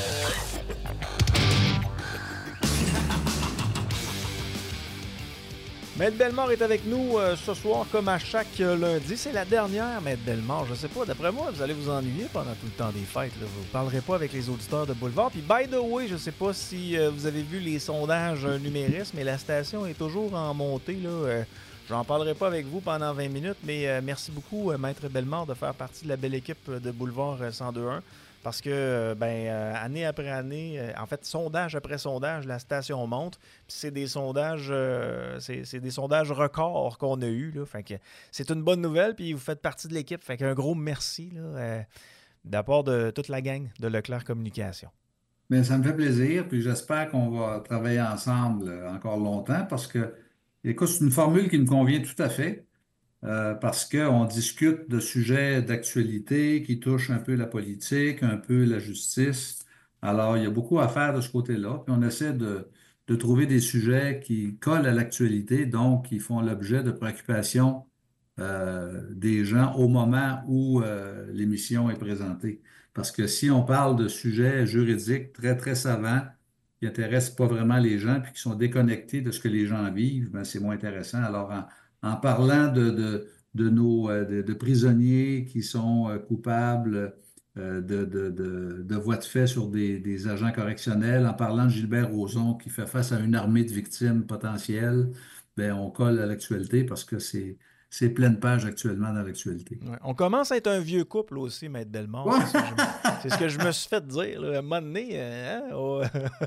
Maître Bellemare est avec nous euh, ce soir, comme à chaque euh, lundi. C'est la dernière, Maître Bellemare. Je sais pas, d'après moi, vous allez vous ennuyer pendant tout le temps des fêtes. Là. Vous ne parlerez pas avec les auditeurs de Boulevard. Puis, by the way, je sais pas si euh, vous avez vu les sondages euh, numéristes, mais la station est toujours en montée. Là. Euh, J'en parlerai pas avec vous pendant vingt minutes, mais euh, merci beaucoup, euh, Maître Bellemare, de faire partie de la belle équipe de Boulevard euh, cent deux un. Parce que, ben, euh, année après année, euh, en fait, sondage après sondage, la station monte. Puis c'est des sondages, euh, c'est, c'est des sondages records qu'on a eus. Là. Fait que c'est une bonne nouvelle. Puis vous faites partie de l'équipe. Fait qu'un gros merci là, euh, de la part de toute la gang de Leclerc Communication. Bien, ça me fait plaisir. Puis j'espère qu'on va travailler ensemble encore longtemps parce que, écoute, c'est une formule qui me convient tout à fait. Euh, parce qu'on discute de sujets d'actualité qui touchent un peu la politique, un peu la justice. Alors, il y a beaucoup à faire de ce côté-là. Puis on essaie de, de trouver des sujets qui collent à l'actualité, donc qui font l'objet de préoccupations euh, des gens au moment où euh, l'émission est présentée. Parce que si on parle de sujets juridiques très, très savants, qui n'intéressent pas vraiment les gens, puis qui sont déconnectés de ce que les gens vivent, bien, c'est moins intéressant. Alors, en En parlant de, de, de nos de, de prisonniers qui sont coupables de, de, de, de voies de fait sur des, des agents correctionnels, en parlant de Gilbert Rozon qui fait face à une armée de victimes potentielles, bien, on colle à l'actualité parce que c'est, c'est pleine page actuellement dans l'actualité. Ouais. On commence à être un vieux couple aussi, Maître Bellemare. Ouais. C'est, ce je, c'est ce que je me suis fait dire. Là. À un moment donné, hein, oh.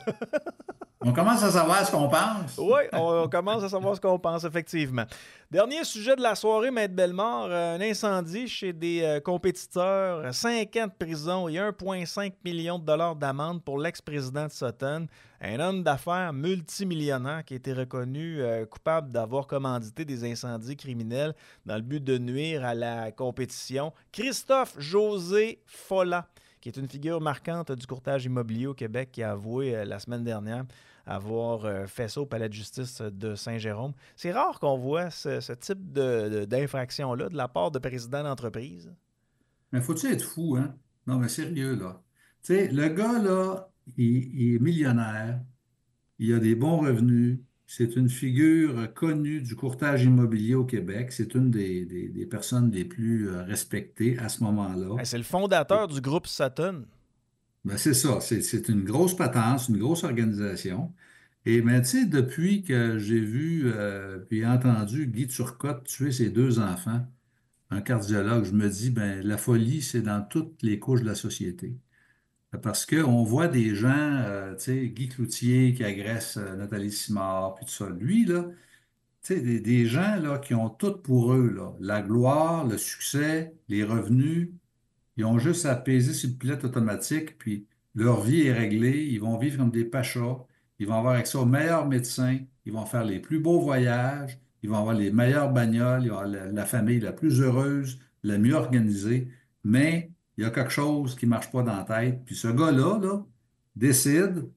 On commence à savoir ce qu'on pense. Oui, on, on commence à savoir ce qu'on pense, effectivement. Dernier sujet de la soirée, Maître Bellemare, un incendie chez des euh, compétiteurs, cinq ans de prison et un virgule cinq million de dollars d'amende pour l'ex-président de Sutton, un homme d'affaires multimillionnaire qui a été reconnu euh, coupable d'avoir commandité des incendies criminels dans le but de nuire à la compétition. Christophe José Follat, qui est une figure marquante du courtage immobilier au Québec, qui a avoué euh, la semaine dernière avoir euh, fait ça au palais de justice de Saint-Jérôme. C'est rare qu'on voit ce, ce type de, de, d'infraction-là de la part de présidents d'entreprise. Mais faut-tu être fou, hein? Non, mais sérieux, là. Tu sais, le gars, là, il, il est millionnaire, il a des bons revenus, c'est une figure connue du courtage immobilier au Québec, c'est une des, des, des personnes les plus euh, respectées à ce moment-là. C'est le fondateur du groupe Sutton. Ben, c'est ça, c'est, c'est une grosse patente, une grosse organisation. Et ben, tu sais, depuis que j'ai vu euh, puis entendu Guy Turcotte tuer ses deux enfants, un cardiologue, je me dis, ben, la folie, c'est dans toutes les couches de la société. Parce qu'on voit des gens, euh, tu sais, Guy Cloutier qui agresse euh, Nathalie Simard, puis tout ça. Lui, là, tu sais, des, des gens là, qui ont tout pour eux, là, la gloire, le succès, les revenus, ils ont juste à peser sur le pilote automatique, puis leur vie est réglée, ils vont vivre comme des pachas, ils vont avoir accès aux meilleurs médecins, ils vont faire les plus beaux voyages, ils vont avoir les meilleures bagnoles, ils vont avoir la, la famille la plus heureuse, la mieux organisée, mais il y a quelque chose qui ne marche pas dans la tête. Puis ce gars-là, là, décide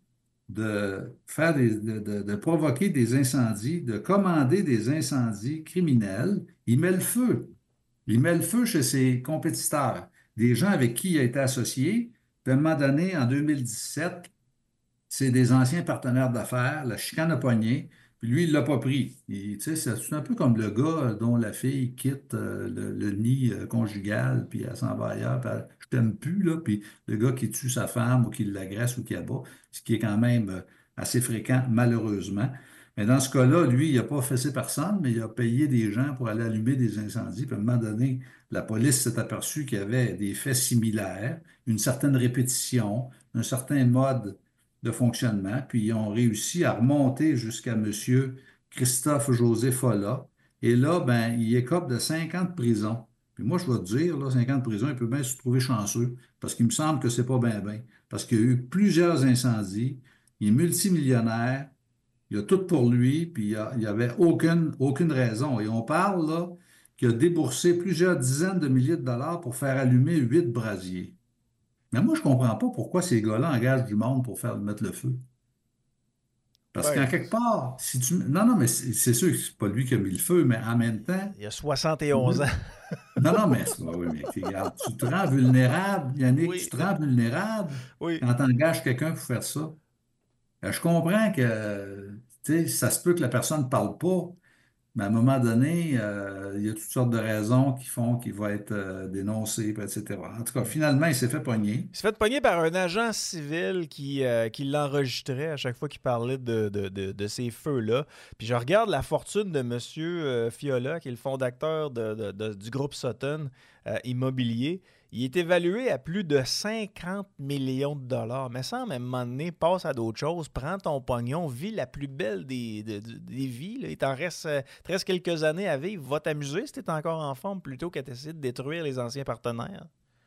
de faire des, de, de, de provoquer des incendies, de commander des incendies criminels. Il met le feu. Il met le feu chez ses compétiteurs, des gens avec qui il a été associé. Puis à un moment donné, en deux mille dix-sept, c'est des anciens partenaires d'affaires, la chicane a pogné, puis lui, il ne l'a pas pris. Il, tu sais, c'est un peu comme le gars dont la fille quitte euh, le, le nid euh, conjugal, puis elle s'en va ailleurs, puis elle, je t'aime plus, là, puis le gars qui tue sa femme ou qui l'agresse ou qui abat, ce qui est quand même euh, assez fréquent, malheureusement. Mais dans ce cas-là, lui, il n'a pas fessé personne, mais il a payé des gens pour aller allumer des incendies. Puis à un moment donné, la police s'est aperçue qu'il y avait des faits similaires, une certaine répétition, un certain mode de fonctionnement, puis ils ont réussi à remonter jusqu'à M. Christophe-José Follat. Et là, ben, il écope de cinq ans de prison. Puis moi, je vais te dire, là, cinq ans de prison, il peut bien se trouver chanceux, parce qu'il me semble que c'est pas bien bien. Parce qu'il y a eu plusieurs incendies, il est multimillionnaire, il a tout pour lui, puis il n'y avait aucune, aucune raison. Et on parle, là, qu'il a déboursé plusieurs dizaines de milliers de dollars pour faire allumer huit brasiers. Mais moi, je ne comprends pas pourquoi ces gars-là engagent du monde pour faire mettre le feu. Parce ouais. qu'en quelque part, si tu... Non, non, mais c'est, c'est sûr que c'est pas lui qui a mis le feu, mais en même temps... Il y a soixante et onze ans. Non, non, mais, oui, mais regarde, tu te rends vulnérable, Yannick, oui. tu te rends vulnérable oui. quand tu engages quelqu'un pour faire ça. Je comprends que, tu sais, ça se peut que la personne ne parle pas, mais à un moment donné, euh, il y a toutes sortes de raisons qui font qu'il va être euh, dénoncé, et cetera. En tout cas, finalement, il s'est fait pogner. Il s'est fait pogner par un agent civil qui, euh, qui l'enregistrait à chaque fois qu'il parlait de, de, de, de ces feux-là. Puis je regarde la fortune de M. Euh, Fiola, qui est le fondateur de, de, de, du groupe Sutton euh, Immobilier. Il est évalué à plus de cinquante millions de dollars. Mais ça, à un moment donné, passe à d'autres choses, prends ton pognon, vis la plus belle des, des, des vies. Là. Il t'en reste, euh, te reste quelques années à vivre. Va t'amuser si tu es encore en forme plutôt qu'à essayer de détruire les anciens partenaires.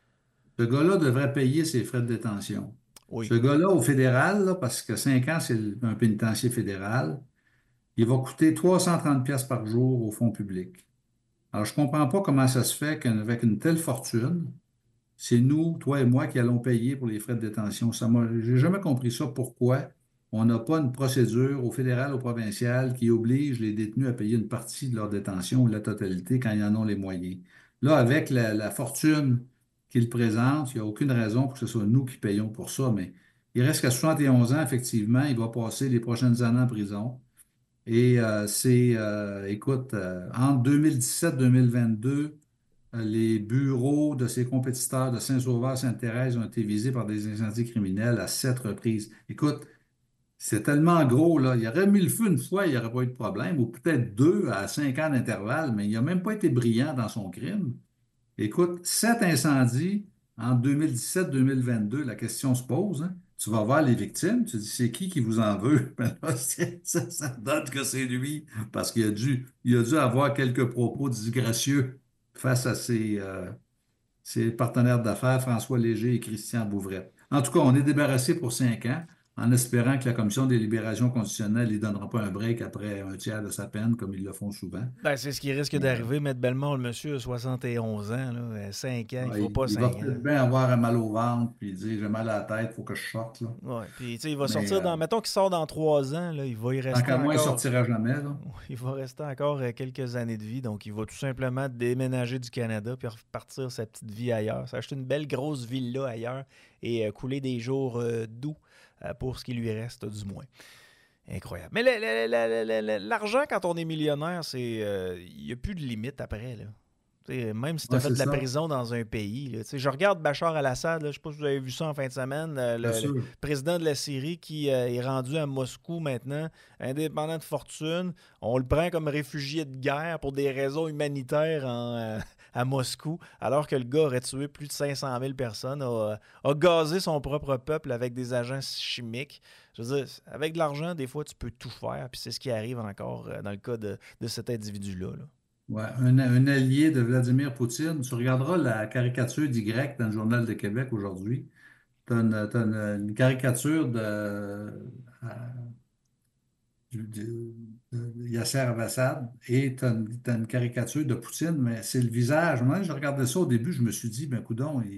Ce gars-là devrait payer ses frais de détention. Oui. Ce gars-là, au fédéral, là, parce que cinq ans, c'est un pénitencier fédéral, il va coûter trois cent trente dollars par jour au fonds public. Alors, je ne comprends pas comment ça se fait qu'avec une telle fortune, c'est nous, toi et moi, qui allons payer pour les frais de détention. Je n'ai jamais compris ça. Pourquoi on n'a pas une procédure au fédéral, au provincial, qui oblige les détenus à payer une partie de leur détention ou la totalité quand ils en ont les moyens. Là, avec la, la fortune qu'ils présentent, il n'y a aucune raison pour que ce soit nous qui payons pour ça, mais il reste qu'à soixante et onze ans, effectivement, il va passer les prochaines années en prison. Et euh, c'est, euh, écoute, euh, entre deux mille dix-sept et deux mille vingt-deux, les bureaux de ses compétiteurs de Saint-Sauveur-Sainte-Thérèse ont été visés par des incendies criminels à sept reprises. Écoute, c'est tellement gros, là. Il aurait mis le feu une fois, il n'y aurait pas eu de problème, ou peut-être deux à cinq ans d'intervalle, mais il n'a même pas été brillant dans son crime. Écoute, sept incendies en deux mille dix-sept deux mille vingt-deux, la question se pose, hein? Tu vas voir les victimes, tu dis, c'est qui qui vous en veut? Ben là, ça, ça donne que c'est lui, parce qu'il a dû, il a dû avoir quelques propos disgracieux face à ses, euh, ses partenaires d'affaires, François Léger et Christian Bouvrette. En tout cas, on est débarrassé pour cinq ans. en espérant que la Commission des libérations conditionnelles ne lui donnera pas un break après un tiers de sa peine, comme ils le font souvent. Ben, c'est ce qui risque d'arriver. Maître Bellemare, le monsieur a soixante et onze ans, là, cinq ans, il ne faut Ouais, pas il cinq va ans. peut-être bien avoir un mal au ventre, puis il dit j'ai mal à la tête, il faut que je sorte. Là. Ouais, puis tu sais, il va Mais, sortir dans. euh, Mettons qu'il sort dans trois ans, là, il va y rester. Tant qu'à moi, il ne encore... sortira jamais. Là. Il va rester encore euh, quelques années de vie, donc il va tout simplement déménager du Canada puis repartir sa petite vie ailleurs. S'acheter une belle grosse villa ailleurs et euh, couler des jours euh, doux euh, pour ce qui lui reste, du moins. Incroyable. Mais le- le- le- le- le- l'argent, quand on est millionnaire, c'est euh, il n'y a plus de limite après, là. T'sais, même si tu as Ouais, fait de c'est la ça. prison dans un pays. Là, t'sais, je regarde Bachar al-Assad, là, je ne sais pas si vous avez vu ça en fin de semaine, euh, le, Bien sûr. le président de la Syrie qui euh, est rendu à Moscou maintenant, indépendant de fortune. On le prend comme réfugié de guerre pour des raisons humanitaires en, euh, à Moscou, alors que le gars aurait tué plus de cinq cent mille personnes, a, a gazé son propre peuple avec des agents chimiques. Je veux dire, avec de l'argent, des fois, tu peux tout faire, puis c'est ce qui arrive encore euh, dans le cas de, de cet individu-là. là. Ouais, un, un allié de Vladimir Poutine. Tu regarderas la caricature d'Y dans le Journal de Québec aujourd'hui. Tu as une, t'as une- une caricature de, euh, de- de- de Yasser Arafat et tu as une, t'as une caricature de Poutine, mais c'est le visage. Moi, je regardais ça au début, je me suis dit, ben coudonc,